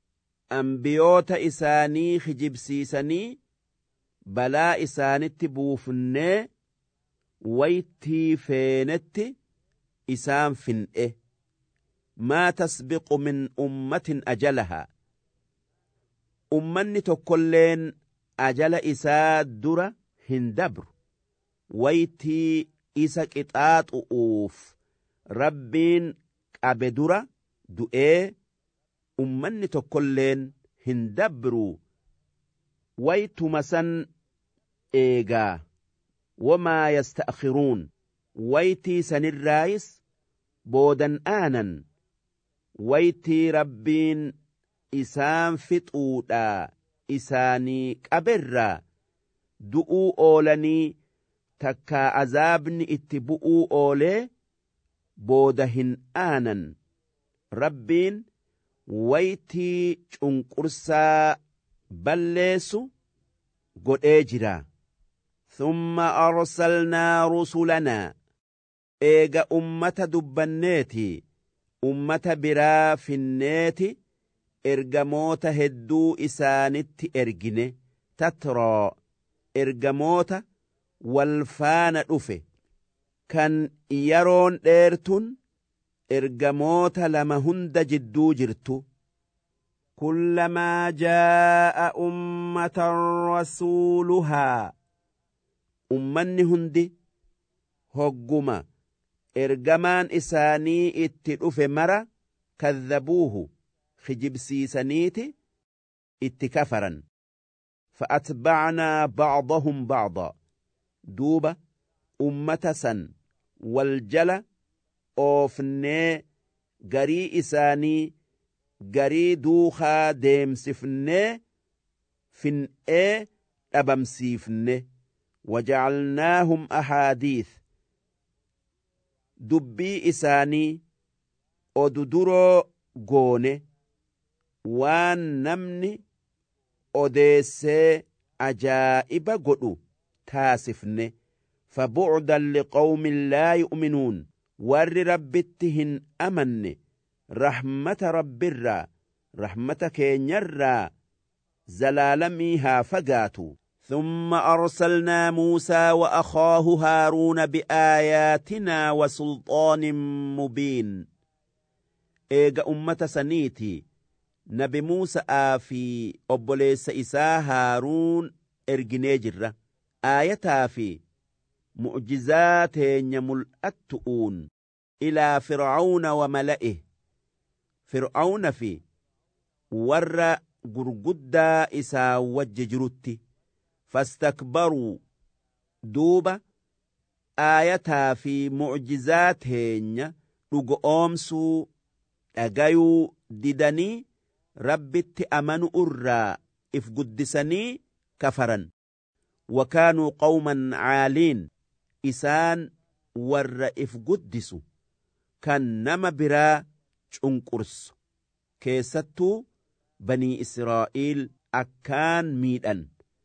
أنبيوت إساني خجبسيسني بلا إسانت بوفني ويتي فينت إسان فنئه ما تسبق من أمة أجلها أمني تكلين أجل إسا درة هندبر ويتي إسا إطاط أوف ربين أبدرة دؤي أمني تكلين هندبرو ويتو مسن إيغا وما يستأخرون ويتي سن الرايس بودا آنا ويتي ربين إسان فتؤودا إساني كبرا دؤو أولاني تكا عذابني اتبؤو أولي بودهن آنا ربين ويتي چنقرسا بلسو قد اجرا ثم أرسلنا رسلنا إيغا أمة دبنيتي أمة برا في النيتي إرقموت هدو إسانت إرقني تترى إرقموت والفان أفي كان يرون ديرتون ergamoota lama hunda jidduu jirtu كلما جاء أمة رسولها أمني هندي هجما إرجمان إساني اتلوف مرة كذبوه خجب سيسانيتي اتكفرا فأتبعنا بعضهم بعضا دوبة أمة سن والجل أوفني قري إساني garii duukaa deemsifnee fin'ee dhabamsiifne wajacalnaahum ahaadiith dubbii isaanii oduduroo goone waan namni odeessee ajaa'iba godhu taasifne fabucdan liqawmin laa yu'minuun warri rabbitti hin amanne رحمة رب الرّا رحمة كينيرّا زلالميها فقاتوا ثم أرسلنا موسى وأخاه هارون بآياتنا وسلطان مبين إيجا أمة سنيتي نبي موسى في أبوليس إسا هارون إرجنيجر آيتا في معجزات يمل التؤون إلى فرعون وملئه فرعون في ور غرغدا إسا وججرتي فاستكبروا دوبا آياتها في معجزات هين رغومسو أغايو ديداني ربت أمنوا أرى إفقدسني كفرا وكانوا قوما عالين إسان ور إفقدسوا كان نما برا cunqursu keessattuu banii Israa'il akkaan miidhan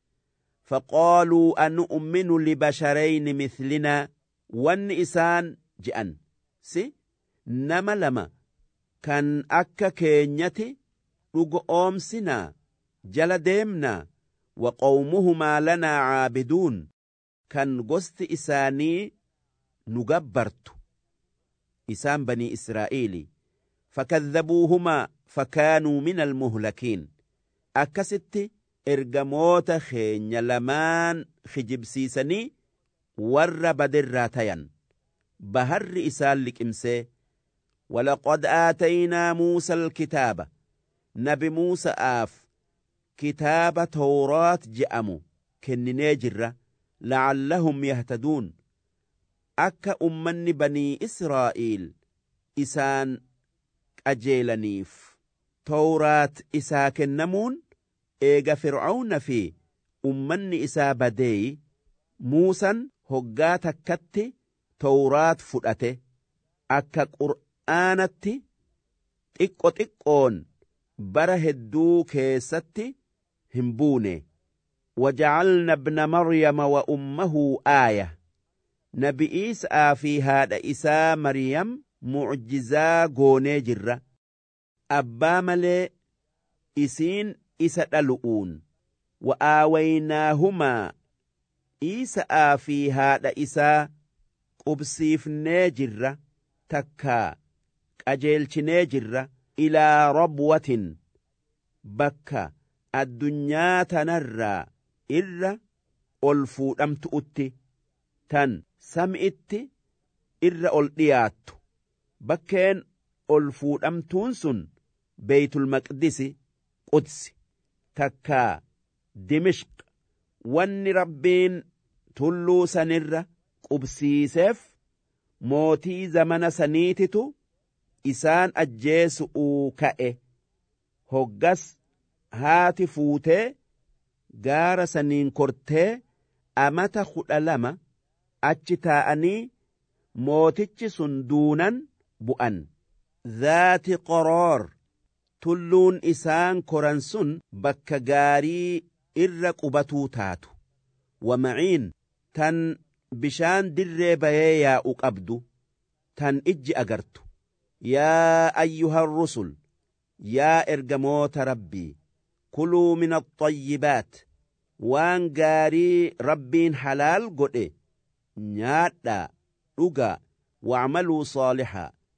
faqaaluu anu'minu libasharayni mithlina wanni isaan je'an si nama lama kan akka keenyati dhugoomsinaa jala deemnaa waqawmuhumaa lanaa caabiduun kan gosti isaanii nu gabbartu isaan banii Israa'ili فكذبوهما فكانوا من المهلكين أكست إرجموت خين لمان خجب سيسني ور بدراتين بهر إسال إمسي ولقد آتينا موسى الكتاب نبي موسى آف كتاب توراة جأمو كننيجر لعلهم يهتدون أكا أمني بني إسرائيل إسان أجيلنيف توراة إسا كنمون إيغا فرعون في أمن إسا بدي موسى هقاتا كتي توراة فؤته أكا قرآنتي تقو تقون برهدو كيستي همبوني وجعلنا ابن مريم وأمه آية نبي إيسا في هذا إسا مريم معجزaa goonee jirra abbaa malee isiin isa dhalu'uun wa'aawaynaahuma Iisa'aa fi haadha isaa qubsiifnee jirra takkaa qajeelchinee jirra ilaa rabwatin bakka addunyaa tanarraa irra ol fuudhamtu'utti tan sam'itti irra ol dhiyaattu bakkeen ol fuudhamtuun sun beeytul maqdisi qudsi takkaa dimishq wanni rabbiin tulluu sanirra qubsiiseef mootii zamana saniititu isaan ajjeesu'uu ka'e hoggas haati fuutee gaara saniin kortee amata 12 achi taa'anii mootichi sun duunan bu'an zaati qoroor tulluun isaan koran sun bakka gaarii irra qubatuu taatu wamaciin tan bishaan dirree bayee yaa'u qabdu tan ijji agartu yaa ayyuhar rusul yaa ergamoota rabbii kuluu min axayyibaat waan gaarii rabbiin halaal godhe nyaadhaa dhugaa wa'maluu saalixaa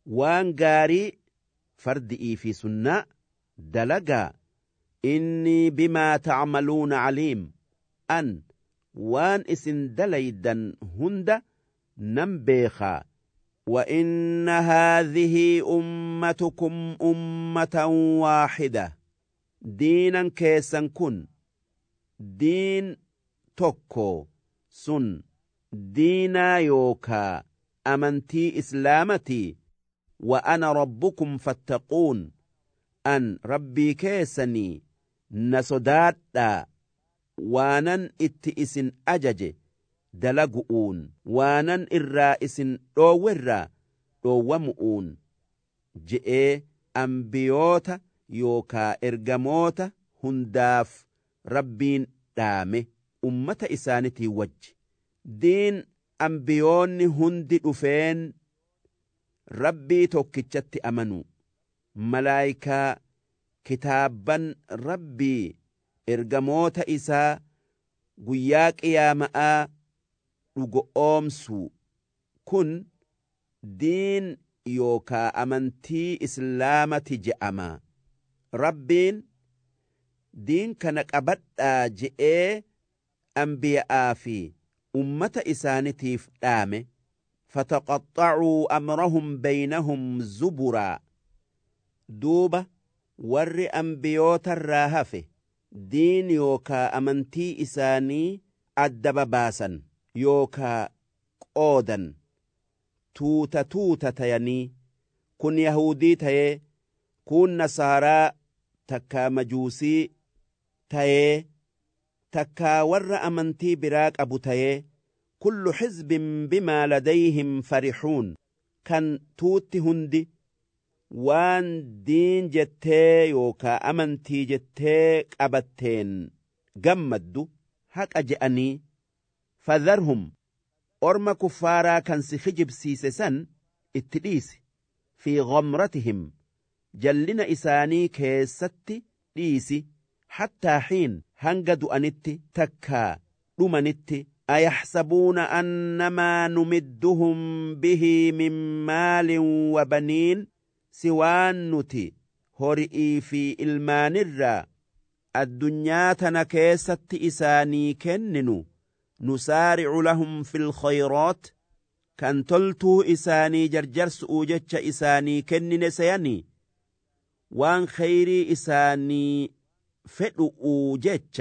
waan gaarii fardi'ii fi sunnaa dalagaa innii bimaa tacmaluuna caliim an waan isin dalaydan hunda nan beekaa وإن هذه أمتكم أمة واحدة دينا كيسن كن دين توكو سن دينا يوكا أمنتي إسلامتي وأنا ربكم فاتقون أن ربي كيسني نسودات وانن اتئسن أجج dalagu'uun waanan irraa isin dhoowwerraa dhoowwamu'uun je'ee ambiyoota yookaa ergamoota hundaaf rabbiin dhaame ummata isaanitii wajji diin ambiyoonni hundi dhufeen rabbii tokkichatti amanu malaayikaa kitaabban rabbii ergamoota isaa guyyaa qiyaama'aa dhugo oomsuu kun diin yookaa amantii islaamati je'ama rabbiin diin kana qabadhaa je'ee ambiya'aa fi ummata isaanitiif dhaame fataqaxxacuu amrahum baynahum zuburaa duuba warri ambiyootarraa hafe diin yookaa amantii isaanii adda babaasan yookaa qoodan tuuta tayanii kun yahudii tayee kun nasaaraa takkaa majuusii tayee takkaa warra amantii biraa qabu tayee kullu xizbin bimaa ladayhim farixuun kan tuutti hundi waan diin jettee yookaa amantii jettee qabatteen gammaddu haqa je'anii فذرهم أرم كفارا كان سخجب سيسسن اتديس في غمرتهم جلنا إساني كيست ديسي حتى حين هنجد أنت تكا رمنت أيحسبون أنما نمدهم به من مال وبنين سوان نتي هرئي في إلمان الرا الدنيا تنكيست إساني كننو نسارع لهم في الخيرات كان تلتو إساني جرجرس أوجتش إساني كنن سياني وان خيري إساني فدو أوجتش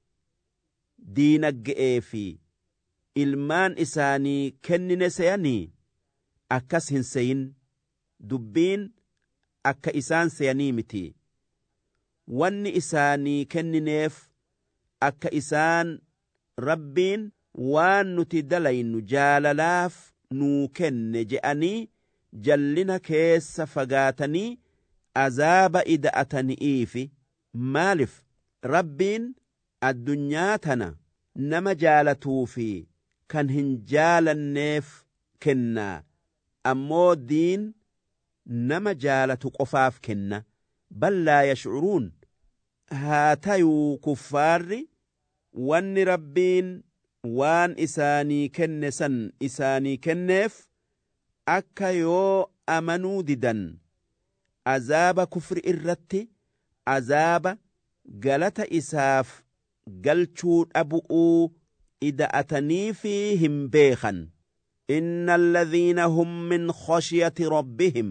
دينك إيفي إلمان إساني كنن سياني أكس هنسين دبين أكا إسان سياني متي وان إساني كننيف أكا إسان rabbiin waan nuti dalaynu jaalalaaf nuu kenne je'anii jallina keessa fagaatanii azaaba ida'atani'iifi maalif rabbiin addunyaa tana nama jaalatuu fi kan hin jaalanneef kennaa ammoo diin nama jaalatu qofaaf kenna bal laa yashcuruun haa tayuu kuffaarri wanni rabbiin waan isaanii kenne san isaanii kenneef akka yoo amanuu didan azaaba kufri irratti azaaba galata isaaf galchuu dhabu'uu ida'atanii fi hin beekan inna alladhiina hum min khashyati rabbihim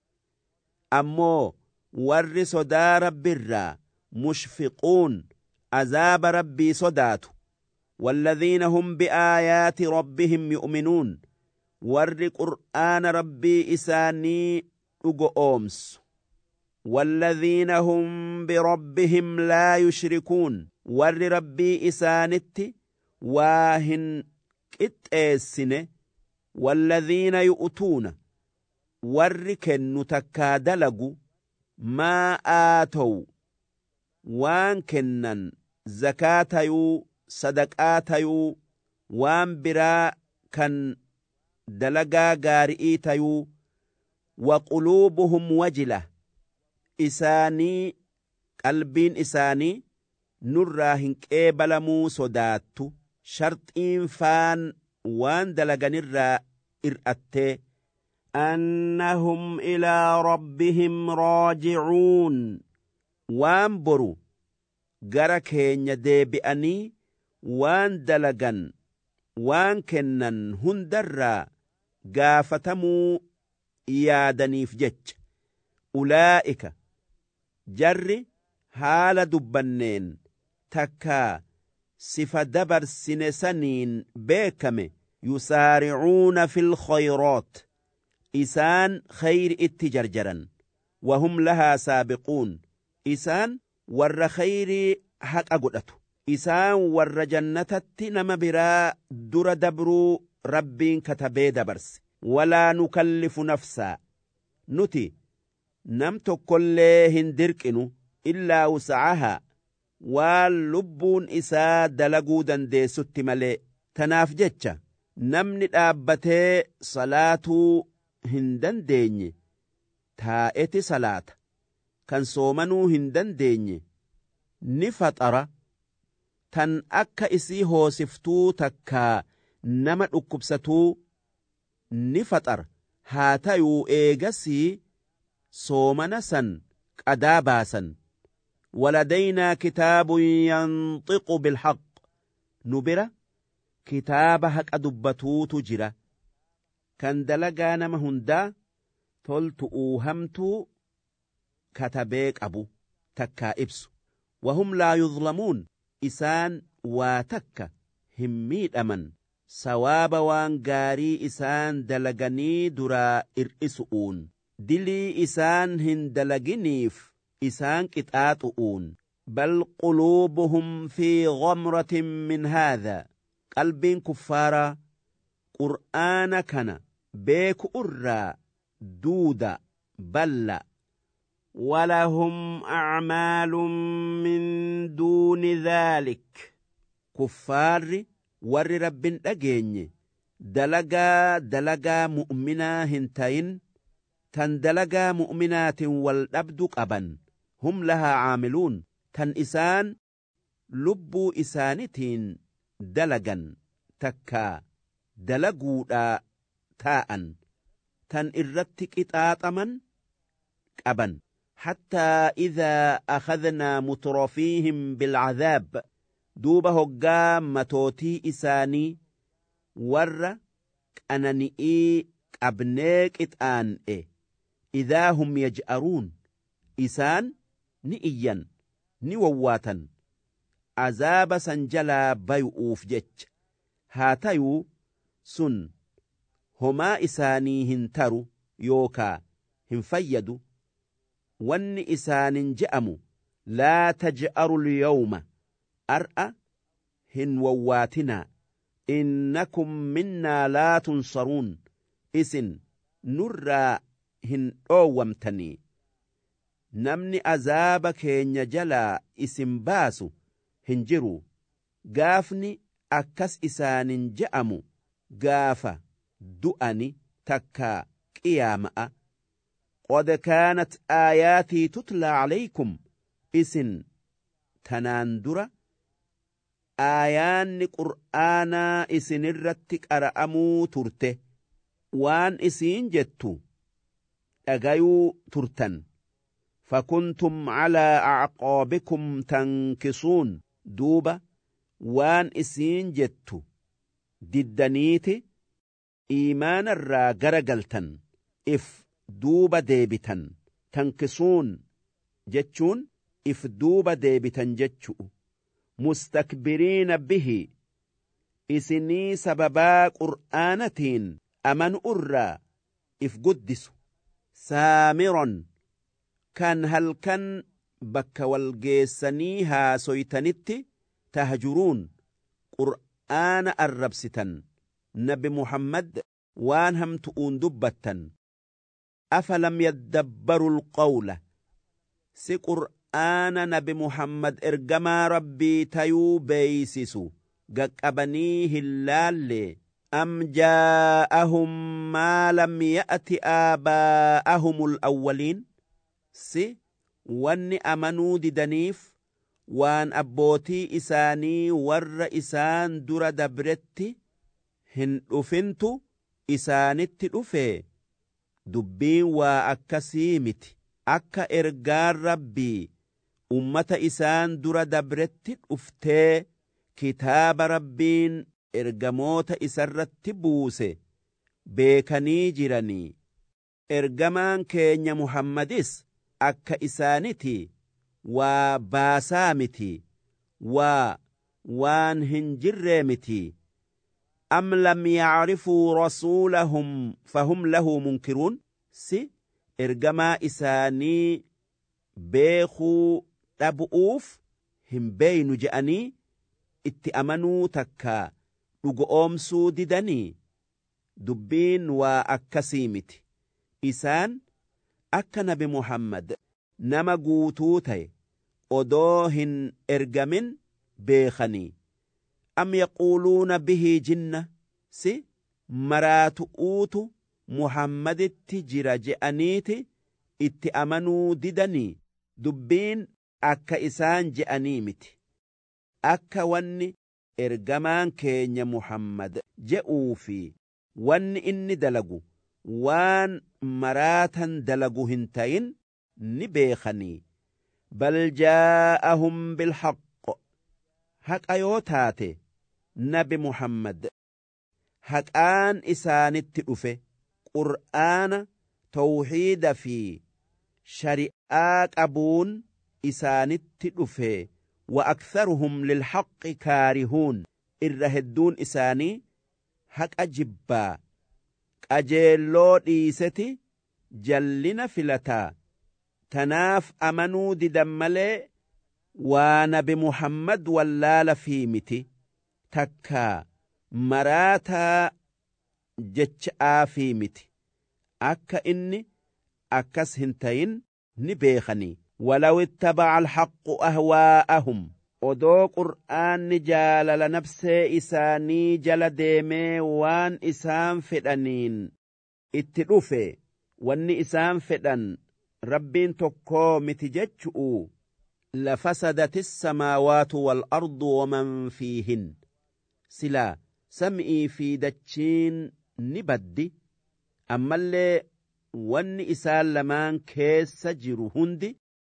ammoo warri sodaa rabbirraa mushfiquun عذاب ربي صدات والذين هم بآيات ربهم يؤمنون ور قرآن ربي إساني أمس والذين هم بربهم لا يشركون ور ربي إسانت واهن كتئسن والذين يؤتون ور كن تكادلق ما آتوا waan kennan zakaatayuu sadaqaatayuu waan biraa kan dalagaa gaari'ii tayuu waquluubuhum wajila isaanii qalbiin isaanii nurraa hin qeebalamuu sodaattu sharxiin faan waan dalaganirraa ir'attee أنهم إلى ربهم راجعون وان برو gara keenya deebi'anii waan dalagan waan kennan hundarraa gaafatamuu yaadaniif jecha ulaa'ika jarri haala dubbanneen takkaa sifa dabarsine saniin beekame yusaaricuuna fil khayraat isaan khayri itti jarjaran wahum lahaa saabiquun isaan warra khayrii haqa godhatu isaan warra jannatatti nama biraa dura dabruu rabbiin katabee dabarse walaa nukallifu nafsaa nuti nam tokkollee hin dirqinu illaa wus'ahaa waan lubbuun isaa dalaguu dandeessutti malee tanaaf jecha namni dhaabbatee salaatuu hin dandeenye taa'eti salaata kan soomanuu hin dandeenye ni faxara tan akka isii hoosiftuu takkaa nama dhukkubsatuu ni faxara haa tayuu eegasii soomana san qadaa baasan ولدينا كتاب ينطق بالحق نبرة كتاب حق دبتوت جرة كان دلقا نما هندا تلت أوهمت كتبيك أبو تكا إبسو وهم لا يظلمون إسان واتكا هميد أمن سواب وان غاري إسان دلقني درا إرئسؤون دلي إسان هندلقنيف إسان كتاتؤون بل قلوبهم في غمرة من هذا قلب كفارا قرآن كان بيك أرى دودا بل ولهم أعمال من دون ذلك كفار ور رب أجيني دلقا مؤمنا هنتين تندلقا مؤمنات والأبدك أبن هم لها عاملون تن إسان لبو إسانتين دلقا تكا دلقودا تاء تن إرتك إتاتمن أبن حتى إذا أخذنا مترفيهم بالعذاب دوبه قام متوتي إساني ور أنني أبنيك إتآن إذا هم يجأرون إسان نئيا نوواتا عذاب سنجلا بيؤوف جج هاتيو سن هما إساني هنترو يوكا هنفيدو وان إسان جأمو لا تجأروا اليوم أرأى هنوواتنا إنكم منا لا تنصرون إسن نرى هن أومتني namni azaaba keenya jalaa isin baasu hin jiru gaafni akkas isaanin je'amu gaafa du'ani takka qiyaama'a qad kaanat aayaatii tutla calaykum isin tanaan dura aayaanni qur'aanaa isinirratti qara'amuu turte waan isiin jettu dhagayuu turtan فكنتم على أعقابكم تنكصون دوبا وان إسين جتو ددنيتي إيمان الرا غرقلتن إف دوبا ديبتن تنكصون جتشون إف دوبا ديبتن جتشو مستكبرين به إسني سببا قرآنتين أمن أرى إف قدسوا سامرا كان هل كان بك والجيسني هاسويتنتي تهجرون قرآن الربستن نبي محمد وانهم تؤون دبتا أفلم يدبروا القول سي قرآن نبي محمد إرجما ربي تيو بيسسو قبنيه اللالي أم جاءهم ما لم يأت آباءهم الأولين si wanni amanuu didaniif waan abbootii isaanii warra isaan dura dabretti hin dhufintu isaanitti dhufe dubbiin waa akkasii miti akka ergaan rabbii ummata isaan dura dabretti dhuftee kitaaba rabbiin ergamoota isarratti buuse beekanii jiranii ergamaan keenya Muhammadis akka isaaniti waa baasaa miti waan hin jirree miti am lam yacrifuu rasuulahum fahum lahu munkiruun si ergamaa isaanii beekuu dhabu'uuf hin beeynu je'anii itti amanuu takka dhugoomsuu didanii dubbiin waa akkasii miti isaan akka nabi Muhammad nama guutuu ta'e odoo hin ergamin beekanii am yaquuluuna bihii jinna si maraatu'uutu Muhammaditti jira je'aniiti itti amanuu didanii dubbiin akka isaan je'anii miti akka wanni ergamaan keenya Muhammad je'uu fi wanni inni dalagu waan maraatan dalagu hin ta'in ni beekanii bal jaa'ahum bilhaqq haqa yoo taate nabi Muhammad haqaan isaanitti dhufe qur'aana tawxiida fi shari'aa qabuun isaanitti dhufe wa aktharuhum lilhaqqi kaarihuun irra hedduun isaanii haqa jibbaa qajeelloo dhiiseti jallina filataa tanaaf amanuu didan malee waa nabi Muhammad wallaala fi miti takkaa maraataa jecha'aa fi miti akka inni akkas hin tayin ni beekanii walaw ittaba'a alhaqqu ahwaa'ahum odoo qur'aanni jaalala nafsee isaanii jala deemee waan isaan fedhaniin itti dhufe wanni isaan fedhan rabbiin tokkoo miti jechu'u lafasadati samaawaatu wal ardu waman fiihin silaa sam'ii fi dachiin ni baddi ammallee wanni isaan lamaan keessa jiru hundi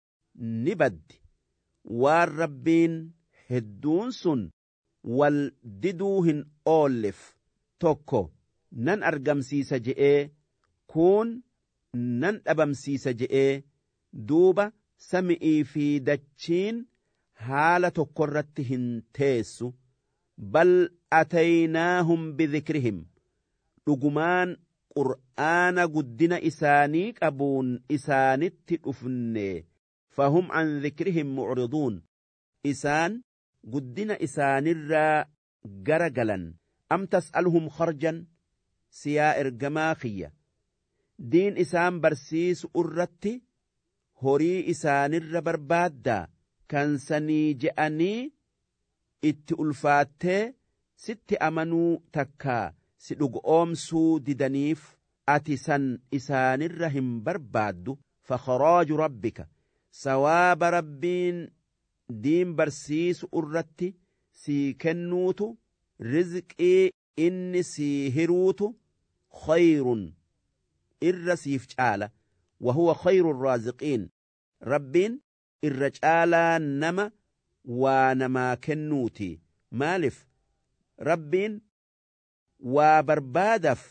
ni baddi waan rabbiin hedduun sun wal diduu hin oolleef tokko nan argamsiisa je'ee kuun nan dhabamsiisa je'ee duuba sami'ii fi dachiin haala tokkorratti hin teessu bal ataynaahum bidhikrihim dhugumaan qur'aana guddina isaanii qabuun isaanitti dhufne fahum an dhikrihim mucriduun isaan guddina isaanirraa gara galan am tas'aluhum kharjan siyaa ergamaa kiyya diin isaan barsiisu irratti horii isaanirra barbaaddaa kan sanii je'anii itti ulfaattee sitti amanuu takkaa si dhugoomsuu didaniif ati san isaanirra hin barbaaddu fakharaaju rabbika sawaaba rabbiin diin barsiisu irratti sii kennuutu rizqii inni sii hiruutu khayrun irra siif caala wahuwa khayru raaziqiin rabbiin irra caalaa nama waa namaa kennuuti maalif rabbiin waa barbaadaaf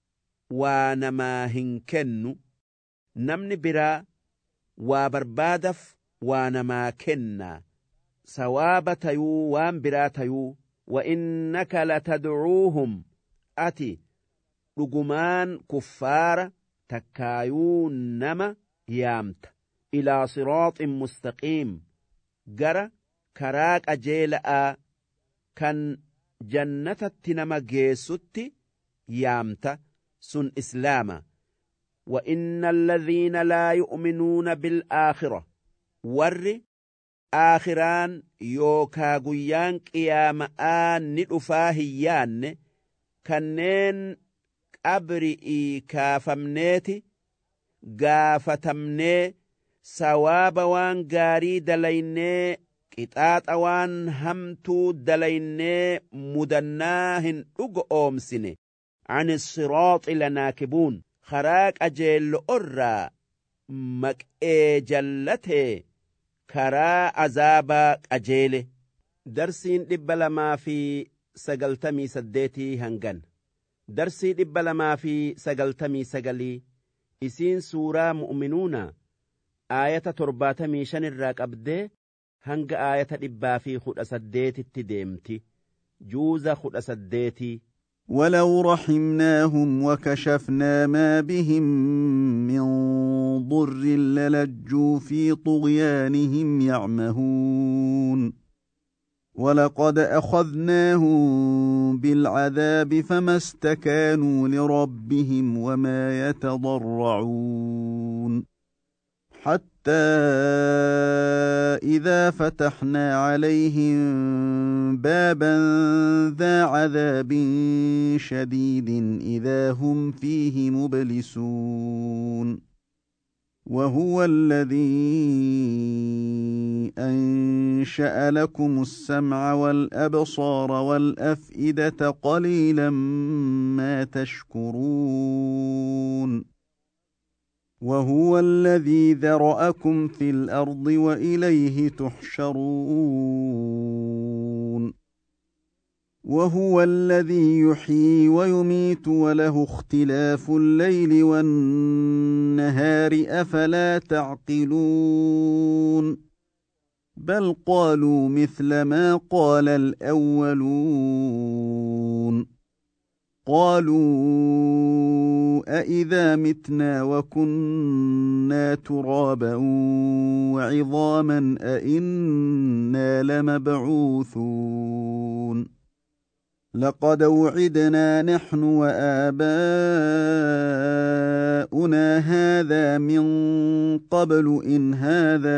waa namaa hin kennu namni biraa waa barbaadaaf waa namaa kennaa sawaaba tayuu waan biraa tayuu wa innaka latadcuuhum ati dhugumaan kuffaara takkaayuu nama yaamta ilaa siraaxin mustaqiim gara karaa qajeela'aa kan jannatatti nama geessutti yaamta sun islaama وإن الذين لا يؤمنون بالآخرة ور آخران يوكا قيان قيامآن ندفاهيان كنين أبرئي كافمنيتي قافتمني سواب وان قاري دليني قطاط وان همتو دليني مدناهن أمسني عن الصراط لناكبون karaa qajeello'orraa maq'ee jallatee karaa azaabaa qajeele. Darsiin 298 hangan. Darsii 299 isiin suuraa mu'minuuna aayata 75 irraa qabdee hanga aayata 118tti deemti. juuza 18. ولو رحمناهم وكشفنا ما بهم من ضر للجوا في طغيانهم يعمهون ولقد أخذناهم بالعذاب فما استكانوا لربهم وما يتضرعون حتى إذا فتحنا عليهم بابا ذا عذاب شديد إذا هم فيه مبلسون وهو الذي أنشأ لكم السمع والأبصار والأفئدة قليلا ما تشكرون وهو الذي ذرأكم في الأرض وإليه تحشرون وهو الذي يحيي ويميت وله اختلاف الليل والنهار أفلا تعقلون بل قالوا مثل ما قال الأولون قالوا أإذا متنا وكنا ترابا وعظاما أإنا لمبعوثون لقد وعدنا نحن وآباؤنا هذا من قبل إن هذا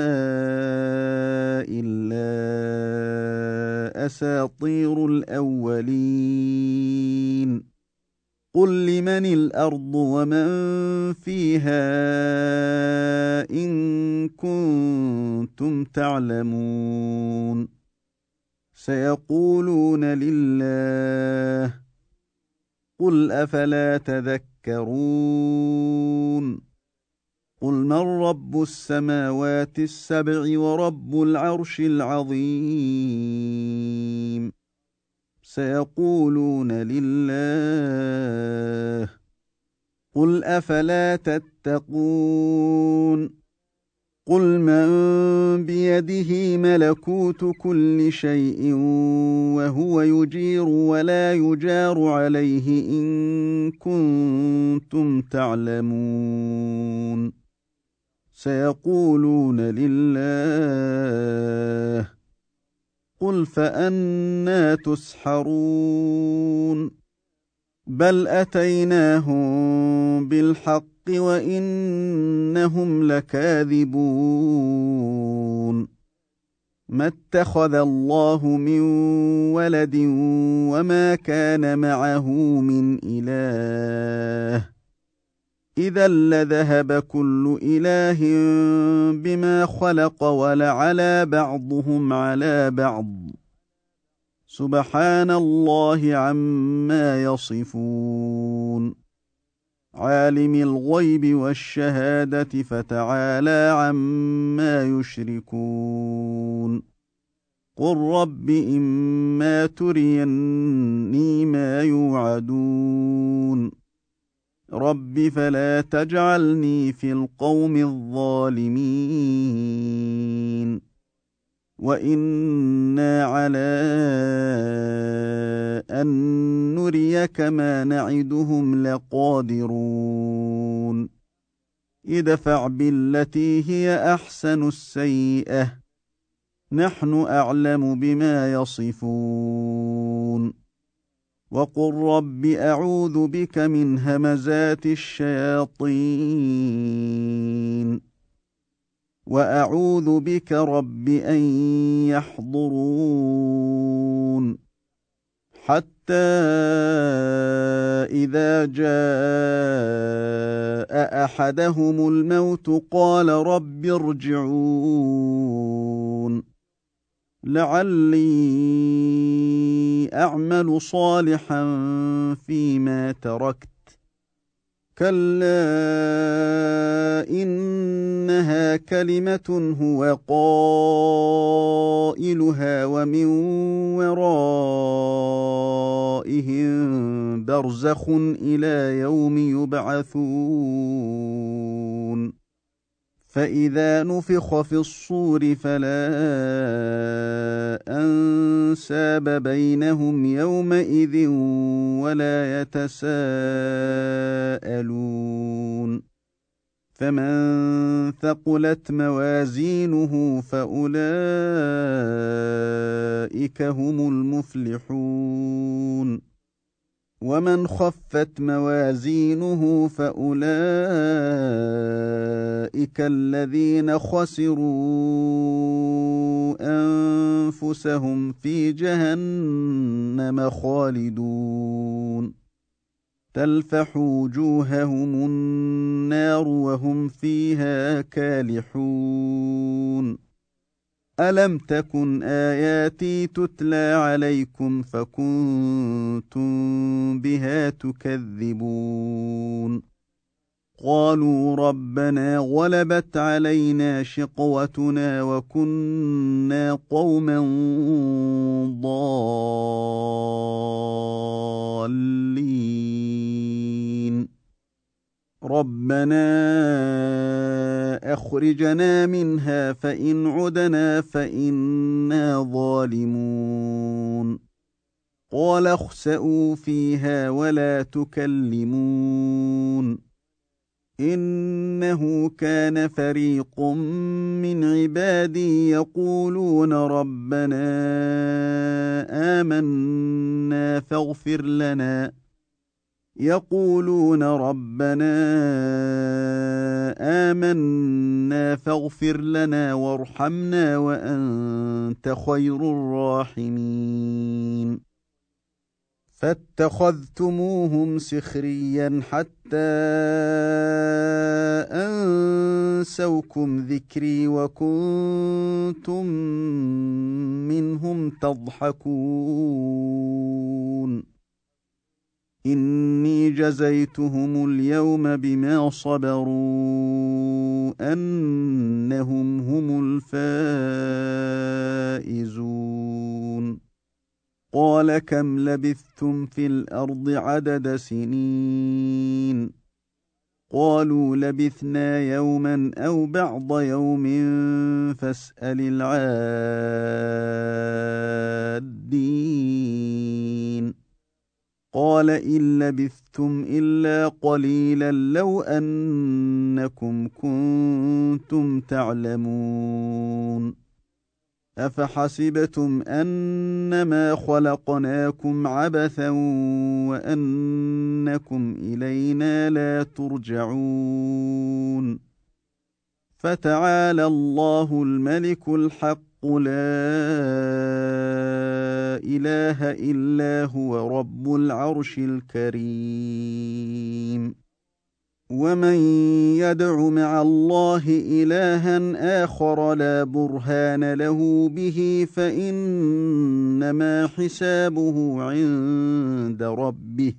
إلا أساطير الأولين قل لمن الأرض ومن فيها إن كنتم تعلمون سيقولون لله قل أفلا تذكرون قل من رب السماوات السبع ورب العرش العظيم سيقولون لله قل أفلا تتقون قل من بيده ملكوت كل شيء وهو يجير ولا يجار عليه إن كنتم تعلمون سيقولون لله قل فأنى تسحرون بل أتيناهم بالحق وإنهم لكاذبون ما اتخذ الله من ولد وما كان معه من إله إذا لذهب كل إله بما خلق ولعلى بعضهم على بعض سبحان الله عما يصفون عالم الغيب والشهادة فتعالى عما يشركون قل رب إما تريني ما يوعدون رب فلا تجعلني في القوم الظالمين وإنا على أن نريك ما نعدهم لقادرون ادفع بالتي هي أحسن السيئة نحن أعلم بما يصفون وقل رب أعوذ بك من همزات الشياطين وأعوذ بك رب أن يحضرون حتى إذا جاء أحدهم الموت قال رب ارجعون لعلي أعمل صالحا فيما تركت كلا إنها كلمة هو قائلها ومن ورائهم برزخ إلى يوم يبعثون فإذا نفخ في الصور فلا أنساب بينهم يومئذ ولا يتساءلون فمن ثقلت موازينه فأولئك هم المفلحون ومن خفت موازينه فأولئك الذين خسروا أنفسهم في جهنم خالدون تلفح وجوههم النار وهم فيها كالحون ألم تكن آياتي تتلى عليكم فكنتم بها تكذبون قالوا ربنا غلبت علينا شقوتنا وكنا قوما ضالين ربنا أخرجنا منها فإن عدنا فإنا ظالمون قال اخسئوا فيها ولا تكلمون إنه كان فريق من عبادي يقولون ربنا آمنا فاغفر لنا وارحمنا وأنت خير الراحمين فاتخذتموهم سخريا حتى أنسوكم ذكري وكنتم منهم تضحكون إني جزيتهم اليوم بما صبروا أنهم هم الفائزون قال كم لبثتم في الأرض عدد سنين قالوا لبثنا يوما أو بعض يوم فاسأل العادين قال إن لبثتم إلا قليلا لو أنكم كنتم تعلمون أفحسبتم أنما خلقناكم عبثا وأنكم إلينا لا ترجعون فتعالى الله الملك الحق لا إله إلا هو رب العرش الكريم ومن يدع مع الله إلها آخر لا برهان له به فإنما حسابه عند ربه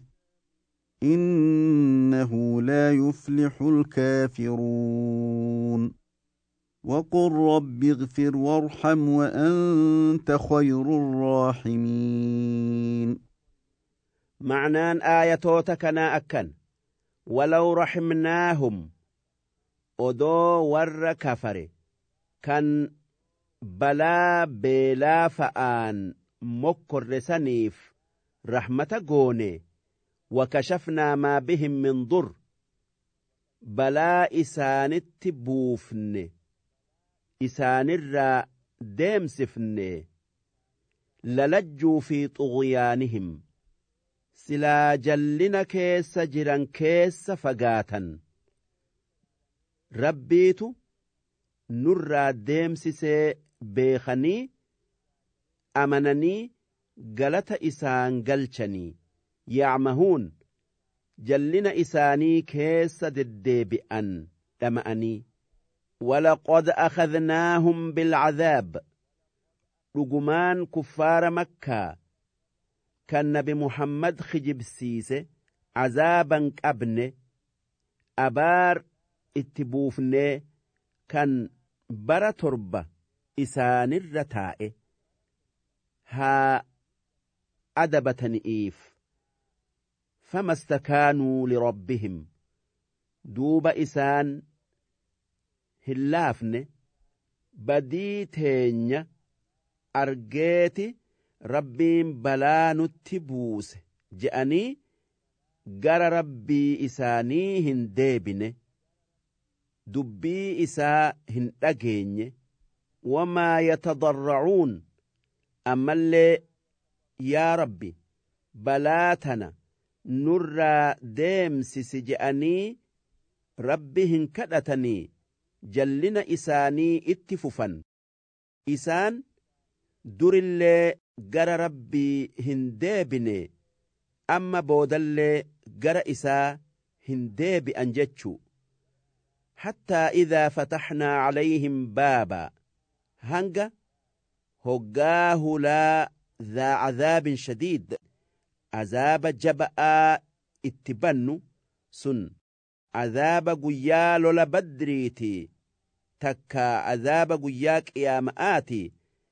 إنه لا يفلح الكافرون وقل رب اغفر وارحم وأنت خير الراحمين معنان آياتوتا كنا أكن ولو رحمناهم أدو ور كفر كان بلا بلا فآن مكر سنيف رحمة قوني وكشفنا ما بهم من ضر بلا إسان التبوفن إسان الرا ديمسفن للجوا في طغيانهم سلا جلنا كيس جران كيس فقاتا ربيتو نرى ديمسس بيخني أمنني قلت إسان قلشني يعمهون جلنا إساني كيس ددبئا دمأني ولقد أخذناهم بالعذاب رجمان كفار مكة كان نبي محمد خجب سيسه عذابا كابن abaar itti buufnee kan bara 7 isaanirra taa'e haa adabataniif فما استكانوا لربهم دوب إسان هلافن بدي تينيا أرجيتي ربين بلا نتبوس جأني جر ربي إساني هندبن دبي إسا هندقين وما يتضرعون أما اللي يا ربي بلاتنا nurraa deemsisi je'anii rabbi hin kadhatanii jallina isaanii itti fufan isaan durillee gara rabbii hin deebine amma boodallee gara isaa hin deebi'an jechuu hattaa idhaa fatahnaa calayhim baabaa hanga hoggaa hulaa dhaa cadaabin shadiid عذاب جبأ اتبنو سن عذاب قيا لولا بدريتي تكا عذاب قياك إيامآتي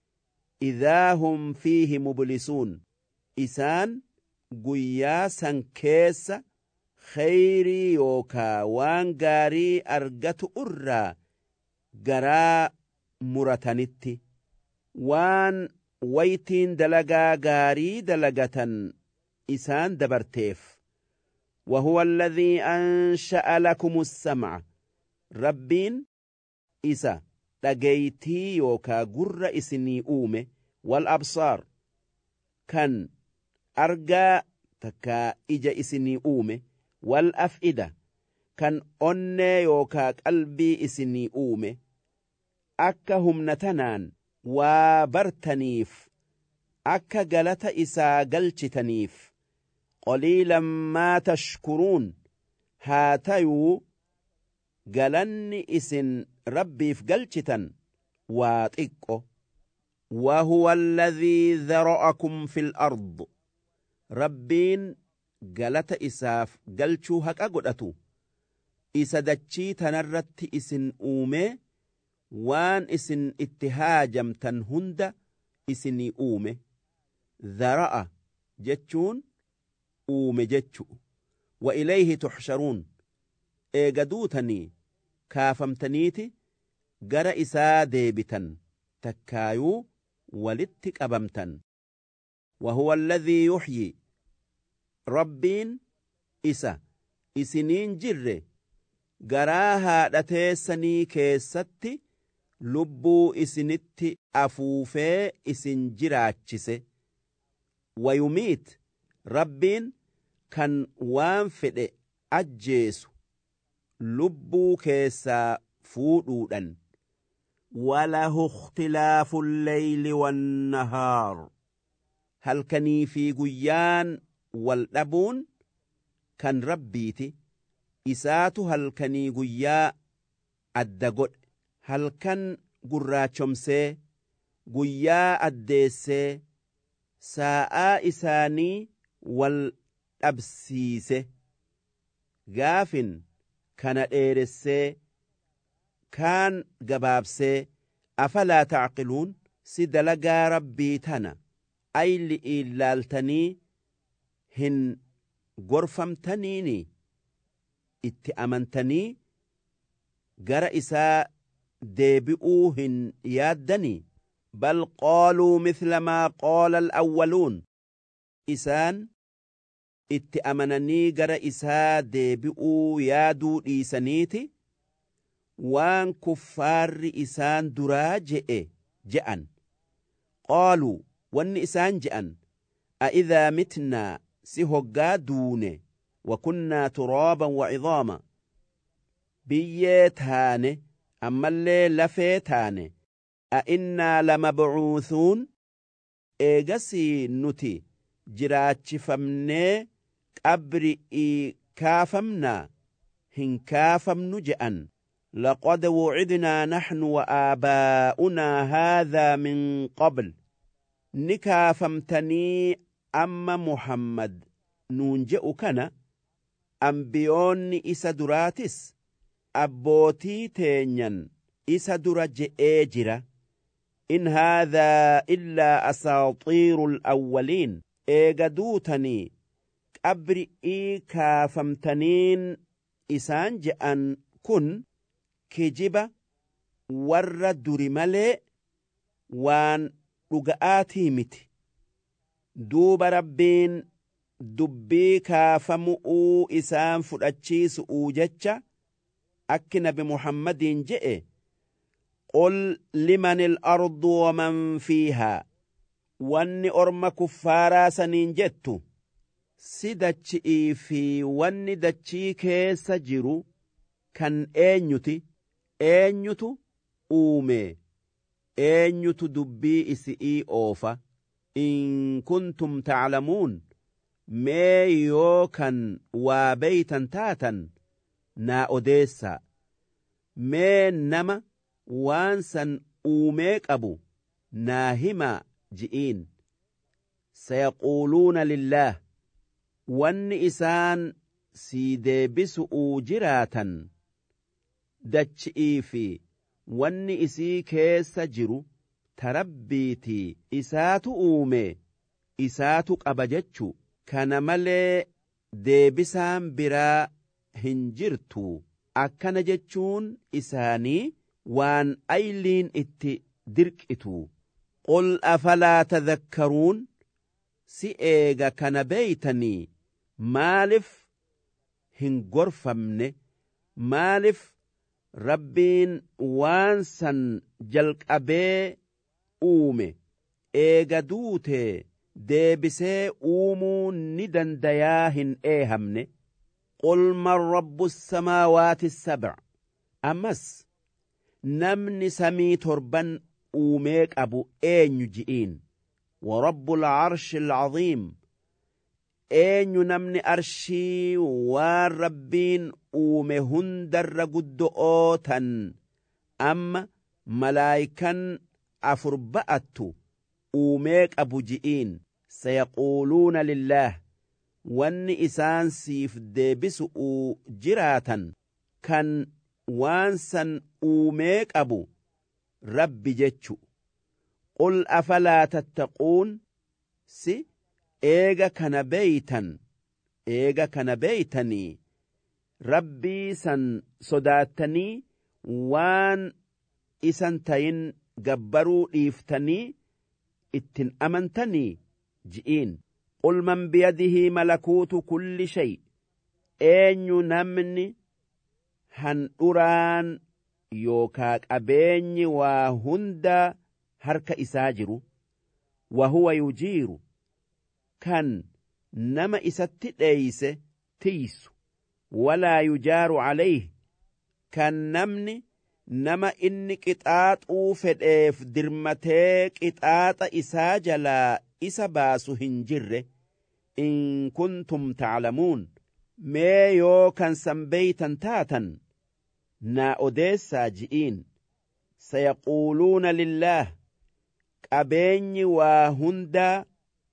إذا هم فيه مبلسون إسان قيا سنكيس خيري يوكا وانقاري أرقت أرى قرا مرتنتي وان ويتين دلقا قاري دلقة إسان دبرتيف وهو الذي أنشأ لكم السمع ربين إسا لقيتي يوكا قر إسني أومي والأبصار كان أرقى تكا إجا إسني أومي والأفئدة كان أني يوكا قلبي إسني أومي أكهم نتنان وبرتنيف أكا قلت إسا قلتنيف قليلا ما تشكرون هاتيو قلن إسن ربي فقلتن واتقو وهو الذي ذرأكم في الأرض ربين قلت إساف قلتو هكا قلتو إسا دجي تنرت إسن أومي وان إسن اتهاجم تنهند إسني أومي ذرأ جتشون أومي جتشو وإليه تحشرون إيقدوتني كافمتنيتي قر إسا ديبتا تكايو ولتك أبمتا وهو الذي يحيي ربين إسا إسنين جر قراها لتيسني كيستي lubbuu isinitti afuufee isin jiraachise wayumiit rabbiin kan waan fedhe ajjeesu lubbuu keessaa fuudhuudhan walahu ikhtilaafu lleyli wannahaar halkanii fi guyyaan wal dhabuun kan rabbiiti isaatu halkanii guyyaa adda godhe halkan gurraachomsee guyyaa addeessee saa'aa isaanii wal dhabsiise gaafin kana dheeressee kaan gabaabsee afalaa tacqiluun si dalagaa rabbii tana ayli ilaaltanii hin gorfamtaniini itti amantanii gara isaa deebi'uu hin yaaddanii bal qaaluu mithla maa qaala alawwaluun isaan itti amananii gara isaa deebi'uu yaaduu dhiisaniiti waan kuffaarri isaan duraa je'an qaaluu wanni isaan je'an a'idhaa mitnaa si hoggaa duune وكنا ترابا وعظاما biyyee taane ammallee lafee taane أئنا لمبعوثون eegasii nuti jiraachifamnee qabri'ii kaafamnaa hin kaafamnu je'an لقد وعدنا نحن وآباؤنا هذا من قبل نكافمتني أما محمد نونجئ كنا ambiyoonni isa duraatis abbootii teenyan isa dura je'ee jira in haadhaa illaa asaaxiiru alawwaliin eega duutanii qabri'ii kaafamtaniin isaan je'an kun kijiba warra duri malee waan dhuga'aatii miti duuba rabbiin dubbii kaafamu'uu isaan fudhachiisu'uu jecha akki nabi muhammadiin je'e qul liman al-ardu waman fiihaa wanni orma kuffaaraa saniin jettu si dachi'ii fi wanni dachii keessa jiru kan eenyutu uume eenyutu dubbii isi'ii oofa in kuntum taclamuun mee yoo kan waa beeytan taatan naa odeessaa mee nama waan san uumee qabu naa himaa ji'iin sayaquuluuna lillaah wanni isaan sii deebisu'uu jiraatan dachi'ii fi wanni isii keessa jiru tarabbiitii isaatu uume isaatu qaba jechu kana malee deebisaan biraa hin jirtu akkana jechuun isaanii waan ayliin itti dirqitu qul afalaa tadhakkaruun si eega kana beeytanii maalif hin gorfamne maalif rabbiin waan san jalqabee uume eega duutee deebisee uumuu ni dandayaa hin eehamne qul man rabbu samaawaati sab'a ammas namni samii torban uumee qabu eenyu ji'iin warabbu alcarshi alcaziim eenyu namni arshii waan rabbiin uume hundarra guddo'oo tan amma malaayikan afur ba'attu uumee qabu ji'iin sayaquuluuna lillaah wanni isaan siif deebisu'uu jiraatan kan waan san uumee qabu rabbi jechu qul afalaa tattaquun si eega kana beeytanii rabbii san sodaattanii waan isan tayin gabbaruu dhiiftanii ittin amantanii ji'iin qul man biyadihi malakuutu kulli shay eenyu namni handhuraan yookaa qabeenyi waa hunda harka isaa jiru wahuwa yujiiru kan nama isatti dheeyse tiisu walaa yujaaru calayh kan namni nama inni qixaaxuu fedheef dirmatee qixaaxa isaa jalaa isa baasu hin jirre in kuntum taclamuun mee yoo kan san beeytan taatan naa odeessaa ji'iin sayaquuluuna lillaah qabeenyi waa hundaa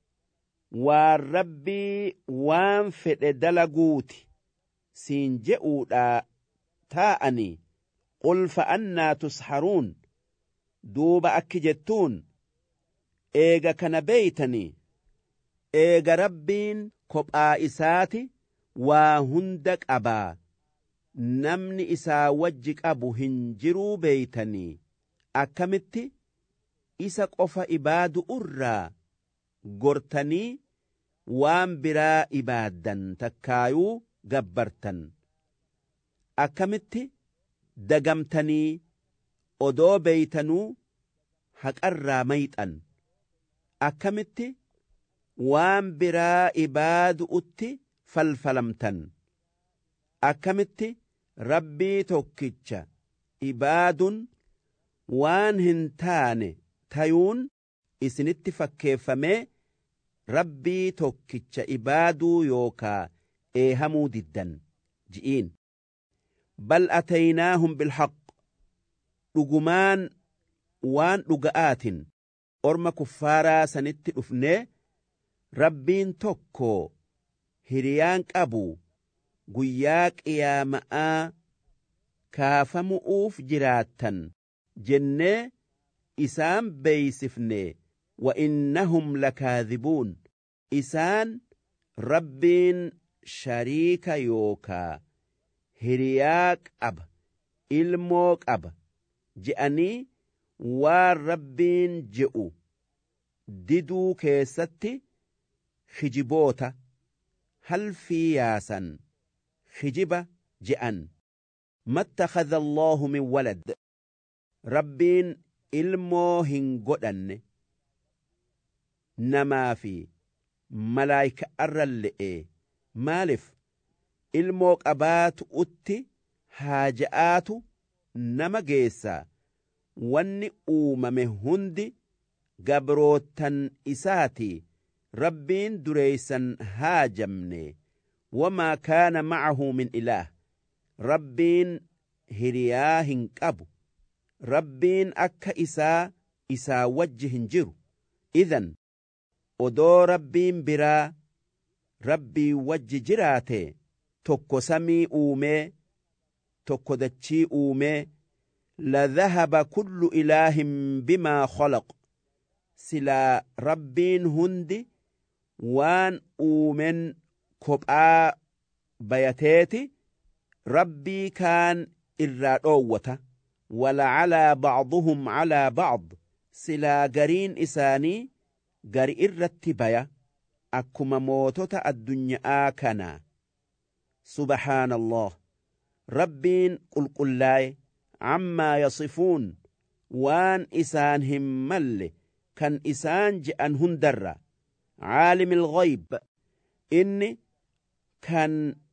waan rabbii waan fedhe dalaguuti siin je'uudhaa taa'anii qul fa'annaa tusharuun duuba akki jettuun eega kana beeytanii eega rabbiin kophaa isaati waa hunda qabaa namni isaa wajji qabu hin jiruu beeytanii akkamitti isa qofa ibaadu irraa gortanii waan biraa ibaaddan takkaayuu gabbartan akkamitti dagamtanii odoo beeytanuu haqarraa mayxan akkamitti waan biraa ibaadu'utti falfalamtan akkamitti rabbii tokkicha ibaadun waan hin taane tayuun isinitti fakkeeffamee rabbii tokkicha ibaaduu yookaa eehamuu diddan ji'iin bal ataynaahum bilhaq dhugumaan waan dhuga'aatin orma kuffaaraa sanitti dhufnee rabbiin tokko hiriyaan qabu guyyaa qiyaama'aa kaafamu'uuf jiraattan jennee isaan beeysifne وإنهم لكاذبون إسان ربين شريك يوكا هرياك أب إلموك أب جأني والربين جئوا ددو كيستي خجبوتا هل في ياسا خجبة جأن ما اتخذ الله من ولد ربين إلمو هنقودن namaa fi malaayika arralle'e maalif ilmoo qabaatu utti haaja'aatu nama geessaa wanni uumame hundi gabrootan isaati rabbiin dureeysan haajamne wamaa kaana ma'ahu min ilaah rabbiin hiriyaa hin qabu rabbiin akka isaa wajji hin jiru idan odoo rabbiin biraa rabbii wajji jiraate tokko samii uumee tokko dachii uumee ladhahaba kullu ilaahin bimaa khalaq silaa rabbiin hundi waan uumen kophaa bayateeti rabbii kaan irraa dhoowwata walacalaa bacduhum calaa bacd silaa gariin isaanii gari irratti baya akkuma mootota addunyaa kana subhaanallah rabbiin qulqullaaye ammaa yasifuun waan isaan hin malle kan isaan je'an hundarra caalimil ghayb inni kan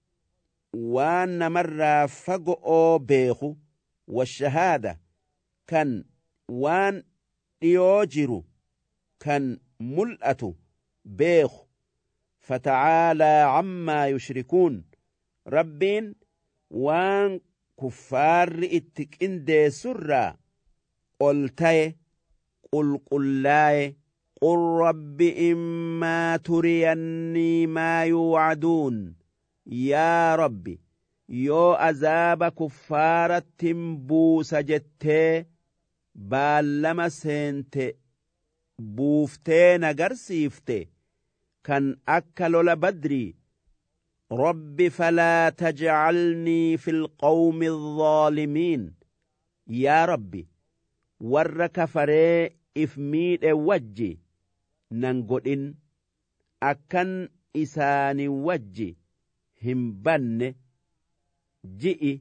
waan namarraa fago'oo beeku washahaada kan waan dhiyoo jiru kan mul'atu beeku fatacaalaa cammaa yushrikuun rabbiin waan kuffaarri itti qindeessurraa ol taye qulqullaaye qul rabbi immaa turiyannii maa yuucaduun yaa rabbi yoo azaaba kuffaarattin buusa jettee baallama seente buuftee nagarsiifte kan akka lola badrii rabbi falaa tajcalnii fi lqawmi alظaalimiin yaa rabbi warra kafaree if miidhe wajji nan godhin akkan isaani wajji hin banne ji'i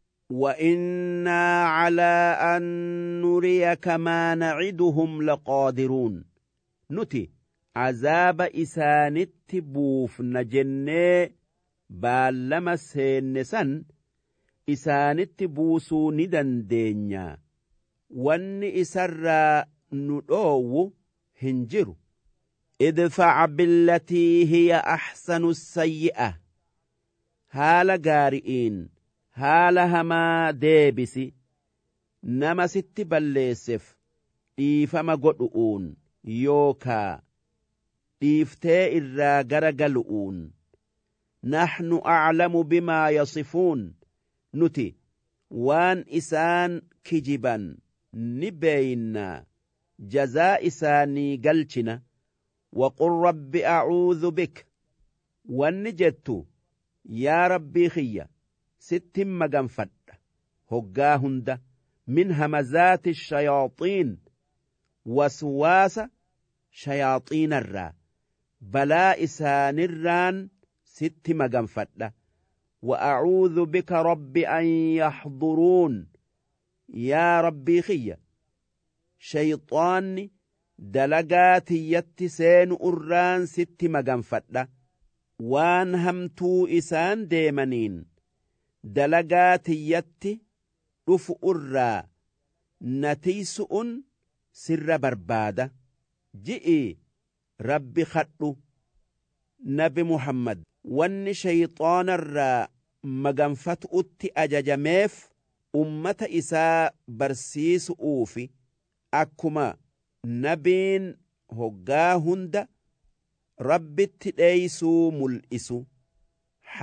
وإنا على أن نريك ما نعدهم لقادرون نتي عذاب إسانت بوف نجنة بالما سينسان إسانت بوسو ندن دينيا وان إسر ندو هنجر ادفع بالتي هي أحسن السيئة هال قارئين haala hamaa deebisi nama sitti balleesseef dhiifama godhu'uun yookaa dhiiftee irraa gara galu'uun naxnu aclamu bimaa yasifuun nuti waan isaan kijiban ni beeynaa jazaa isaanii galchina waqul rabbi acuudhu bik wanni jettu yaa rabbii kiyya sittin maganfadha hoggaa hunda min hamazaati shayaaxiin waswaasa shayaaxiinarraa balaa isaanirraan sitti maganfadha وأعوذ بك رب أن يحضرون يا ربي خيّ شيطان دلقاتي يتسين أران ست مغنفدة وان همتو إسان ديمنين دلقاتي يتي رف أرى نتيسؤن سر بربادة جئي ربي خطو نبي محمد وان شيطان الرا مغنفت أتي أججميف أمة إساء برسيس أوفي أكما نبين هقا هند ربي تليسو ملئسو حتى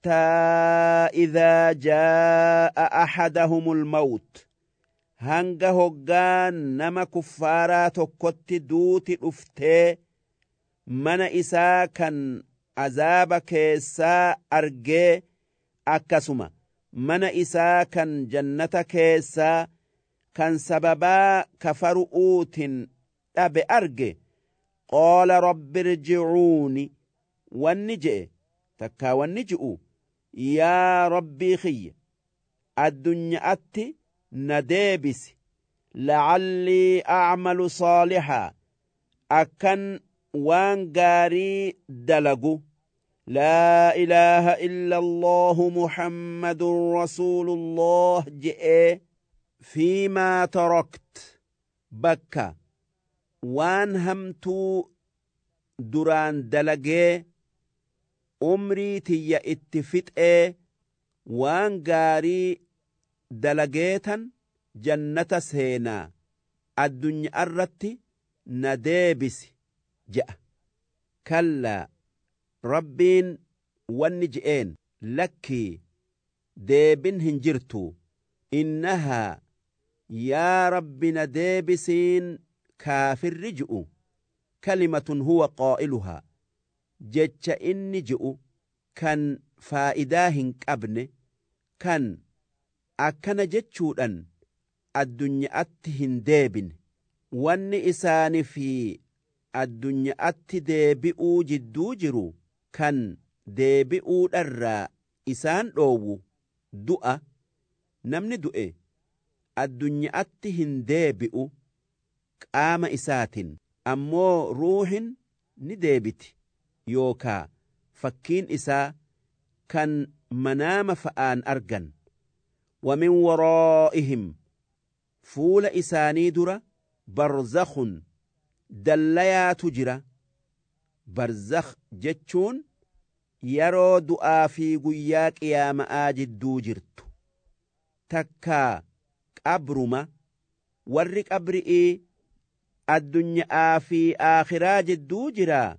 حتى إذا جاء أحدهم الموت hanga hoggaan nama kuffaaraa tokkotti duuti dhuftee mana isaa kan azaaba keessaa argee akkasuma mana isaa kan jannata keessaa kan sababaa kafaru'uutin dhabe arge qaala rabbi irji'uuni wanni je'e takkaa wanni ji'u yaa rabbii kiyya addunyaatti na deebisi la'allii a'malu saalihaa akkan waan gaarii dalagu laa ilaaha illa allahu muhammadun rasuulullah je'ee fiimaa tarakt bakka waan hamtuu duraan dalagee umrii tiyya itti fixee waan gaarii dalageetan jannata seenaa addunyaa irratti na deebisi je'a kallaa rabbiin wanni je'een lakkii deebin hin jirtu innahaa yaa rabbi na deebisiin kaafirri ji'u kalimatun huwa qaa'iluhaa jecha inni ji'u kan faa'idaa hin qabne kan akkana jechuudhan addunyaatti hin deebine wanni isaanii fi addunyaatti deebi'uu jidduu jiru kan deebi'uudharraa isaan dhoowwu du'a namni du'e addunyaatti hin deebi'u qaama isaatiin ammoo ruuhin ni deebiti yookaa fakkiin isaa kan manaama fa'aan argan ومن ورائهم فول إساني درا برزخ دليا تجرا برزخ جتشون يرو دعا في قياك يا مآجد دوجرت تكا قبرما ورق أبرئي الدنيا في آخراج الدوجرا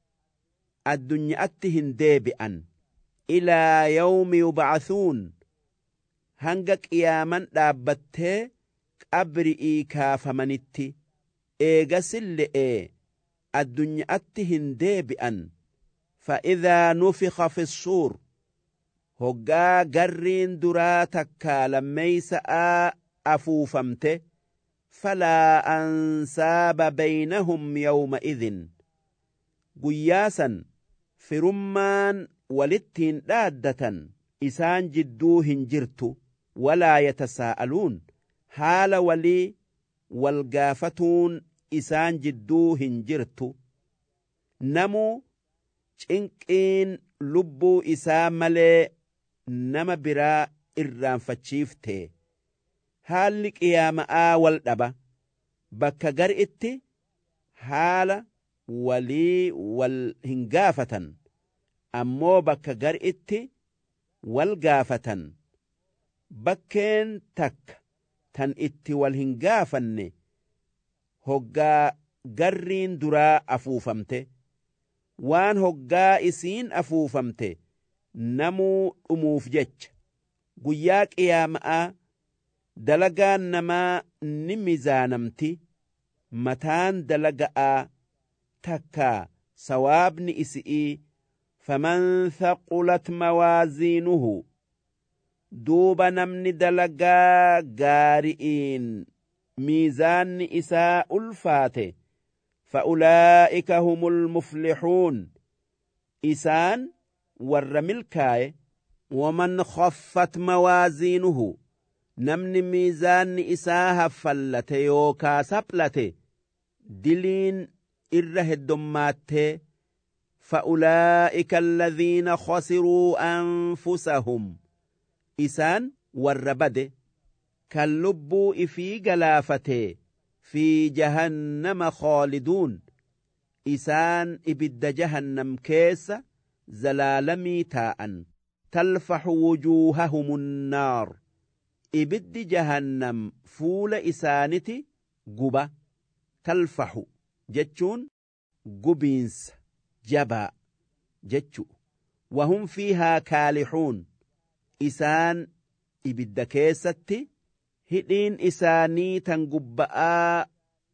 الدنيا أتهن ديبئا إلى يوم يبعثون hanga qiyaaman dhaabbattee qabri'ii kaafamanitti eegasille'ee addunyaatti hin deebi'an fa'idhaa nufiqa fi suur hoggaa garriin duraa takkaa lammeeysa'aa afuufamte falaa ansaaba baynahum yawma'idhin guyyaasan firummaan walittiin dhaaddatan isaan jidduu hin jirtu walaa yatasaa'aluun haala walii walgaafatuun isaan jidduu hin jirtu namuu cinqiin lubbuu isaa malee nama biraa irraanfachiifte haalli qiyaama'aa wal dhaba bakka gar'itti haala walii wal hin gaafatan ammoo bakka gar'itti wal gaafatan bakkeen takka tan itti wal hin gaafanne hoggaa garriin duraa afuufamte waan hoggaa isiin afuufamte namuu dhumuuf jecha guyyaa qiyaama'aa dalagaan namaa ni mizaanamti mataan dalaga'aa takkaa sawaabni isi'ii فمن ثقلت موازينه دوب نمن دلقا قارئين ميزان إساء الفاته فأولئك هم المفلحون إسان والرملكاي ومن خفت موازينه نمن ميزان إساها فلت يوكا سبلت دلين إره الدمات فأولئك الذين خسروا أنفسهم إسان والربد كاللبو إفي قلافته في جهنم خالدون إسان إبد جهنم كيس زلالمي تاء تلفح وجوههم النار إبد جهنم فول إسانتي قبا تلفح جتشون قبينس جبا جتشو وهم فيها كالحون إسان إبد كيستي هدين إساني تنقبآ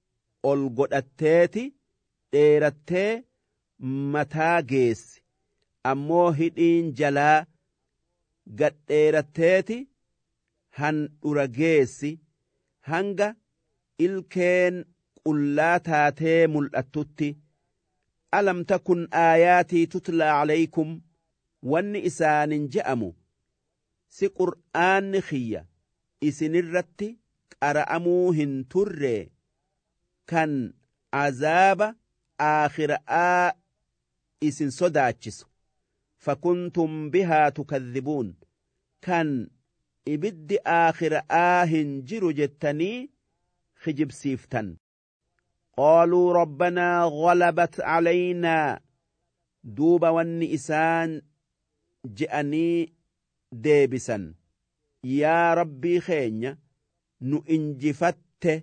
القدتاتي ديرتي متا جيس أمو هدين جلا قد ديرتاتي هن أرجيسي هنگا إلكين قلا تاتي ملأتوتي ألم تكن آياتي تتلى عليكم وان إسان جأمو سي قرآن خيّة إسن الرتي قرأموهن ترّي كان عذاب آخر إسن صداتشس فكنتم بها تكذبون كان إبد آخر هنجر جتني خجب سيفتن قالوا ربنا غلبت علينا دوب والنئسان جأني ديبسا يا ربي خينيا نو انجفت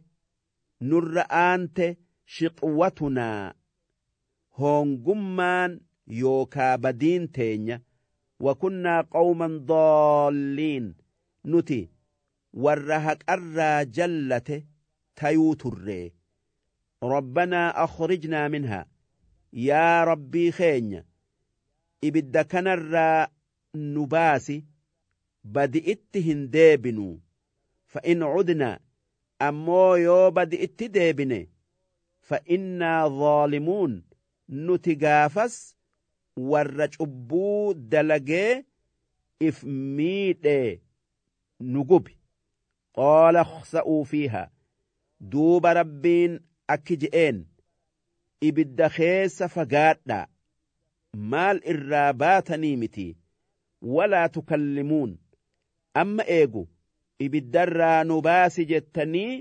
نرآنت شقوتنا هونغمان يوكا بدين تينيا وكنا قوما ضالين نتي ورهك أرى جلته تيوتر ربنا أخرجنا منها يا ربي خينيا إبدا كنر نباسي بدئتهن ديبنو فإن عدنا أمو يو بدئت ديبني فإنا ظالمون نتقافس ورجبو دلقي إفميد نقب قال اخسأوا فيها دوب ربين أكجئين إبدا خيس فقادنا مال الرابات نيمتي ولا تكلمون أما إيجو إبدا نباس جتني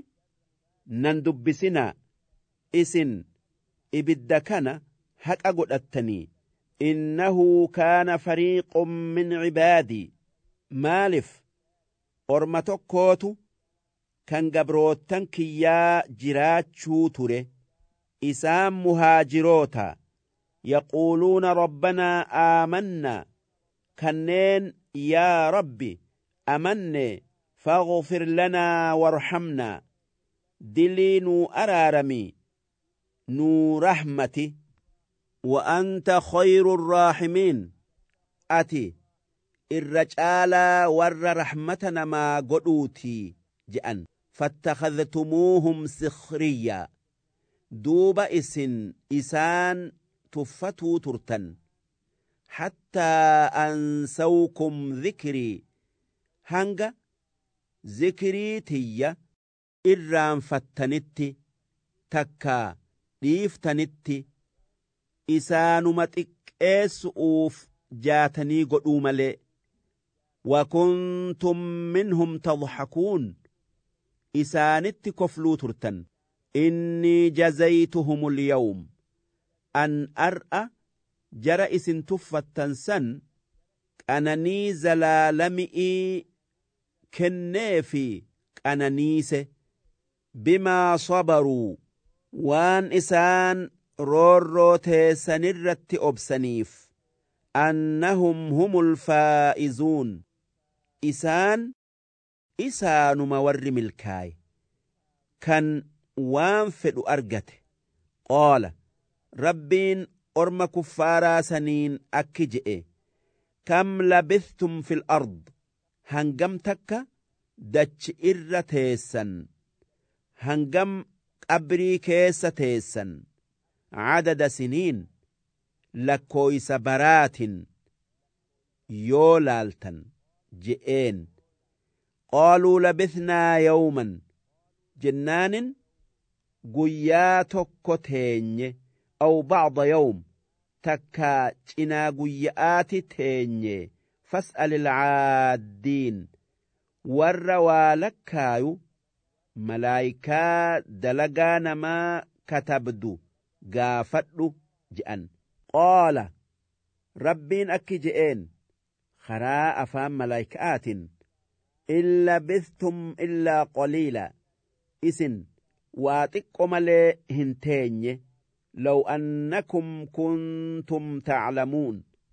نندبسنا إسن إبدا كان هك أقول إنه كان فريق من عبادي مالف أرمتكوتو كان قبروتن كيا جراتشو تره إسام مهاجروتا يقولون ربنا آمنا كنين يا ربي أمني فاغفر لنا وارحمنا دلي نو أرارمي نو رحمتي وأنت خير الراحمين أتي الرجال ور رحمتنا ما قلوتي جأن فاتخذتموهم سخريا دوب إسان تفتو ترتن حتى أنسوكم ذكري هنگا ذكري تيّا إرام فتنتي تكا ديفتنتي إسانمتك إسؤوف جاتني قدومالي وكنتم منهم تضحكون إسانت كفلو ترتن إني جزيتهم اليوم أن أرأى جرى إسن تفتن سن أنني زلالمئي كنيفي أنانيس بما صبروا وان إسان رورو سنرت أبسنيف أنهم هم الفائزون إسان مور ملكاي كان وانفد أرجته قال ربين أرم كفارا سنين أكجئ كم لبثتم في الأرض هنجم تكا دتش إر تيسن هنجم قبري كيس تيسن عدد سنين لكويس برات يولالتن جئين قالوا لبثنا يوما جنان قياتك تيني أو بعض يوم تكا جنا قيات تيني فاسأل العادين والروالكايو ملايكا دلقان ما كتبدو قافتلو جئن قال ربين أكي جئين خراء أفام ملايكات إلا بثتم إلا قليلا إسن واتقم لي هنتيني لو أنكم كنتم تعلمون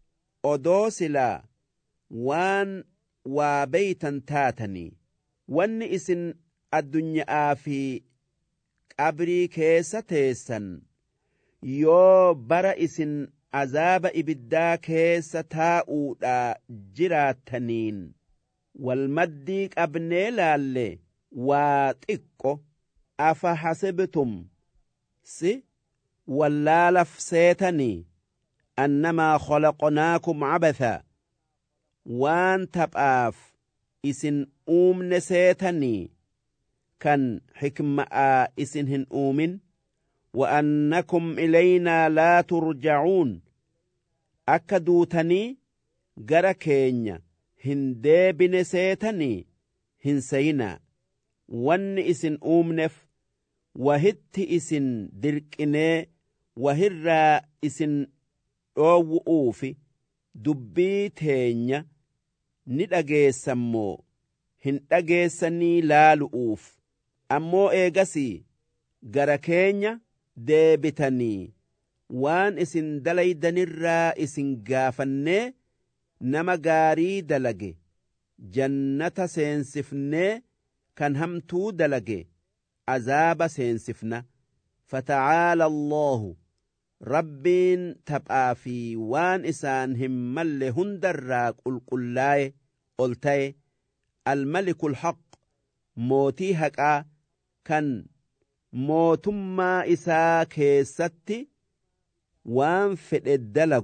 odoo silaa waan waa beeytan taatanii wanni isin addunyaa fi qabrii keessa teessan yoo bara isin azaaba ibiddaa keessa taa'uudha jiraattaniin wal maddii qabnee laalle waa xiqqo afa hasibtum si wallaalaf seetanii annamaa khalaqnaakum cabatha waan taphaaf isin uumne seetanii kan xikma'aa isin hin uumin وأنكم إلينا لا ترجعون akka duutanii gara keenya hin deebine seetanii hin seyinaa wanni isin uumneef wahitti isin dirqinee wahirraa isin dhoowwu'uufi dubbii teenya ni dhageessammoo hin dhageessanii laalu'uuf ammoo eegasii gara keenya deebitanii waan isin dalaydanirraa isin gaafannee nama gaarii dalage jannata seensifnee kan hamtuu dalage azaaba seensifna fata'aala Allahu rabbiin taphaa fi waan isaan hin malle hundarraa qulqullaaye ol ta'e almalikul haq mootii haqaa kan mootummaa isaa keessatti waan fedhe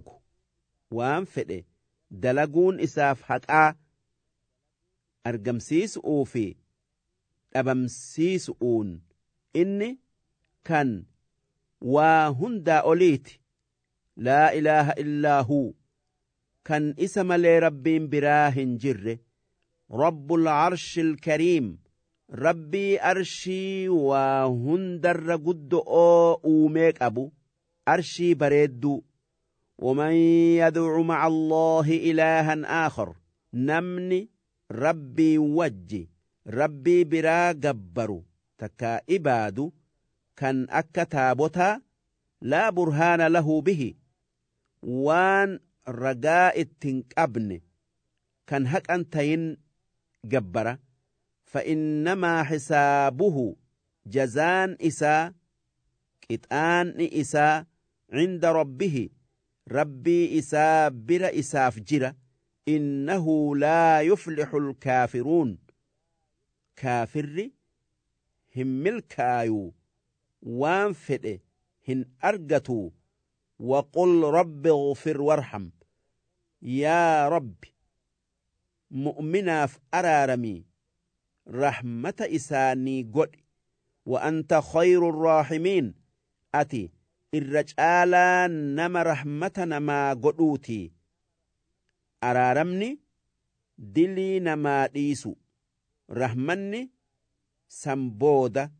dalaguun isaaf haqaa argamsiisu'uu fi dhabamsiisu'uun inni kan waa hundaa oliiti laa ilaaha illaa huu kan isa malee rabbiin biraa hin jirre rabbul arshil kariim rabbii arshii waa hundarra guddo'oo uumee qabu arshii bareedduu ومن يدع مع الله إلها آخر نمني ربي وجي ربي برا جبرو تكا إبادو كان أكتابتا لا برهان له به وان رجاء التنكبن كان هك أنتين جبرة فإنما حسابه جزان إسا كتان إسا عند ربه ربي إسا بر إساف جرة إنه لا يفلح الكافرون كافر هم الكايو وانفئ هن أرجتوا وقل رب اغفر وارحم يا رب مؤمنا فأرارمي رحمة إساني قد وأنت خير الراحمين أتي الرجالا نما رحمتنا ما قدوتي أرارمني دلي نما ديسو رحمني سنبودا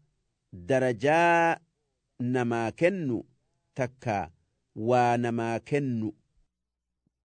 درجا نما كنو تكا ونما كنو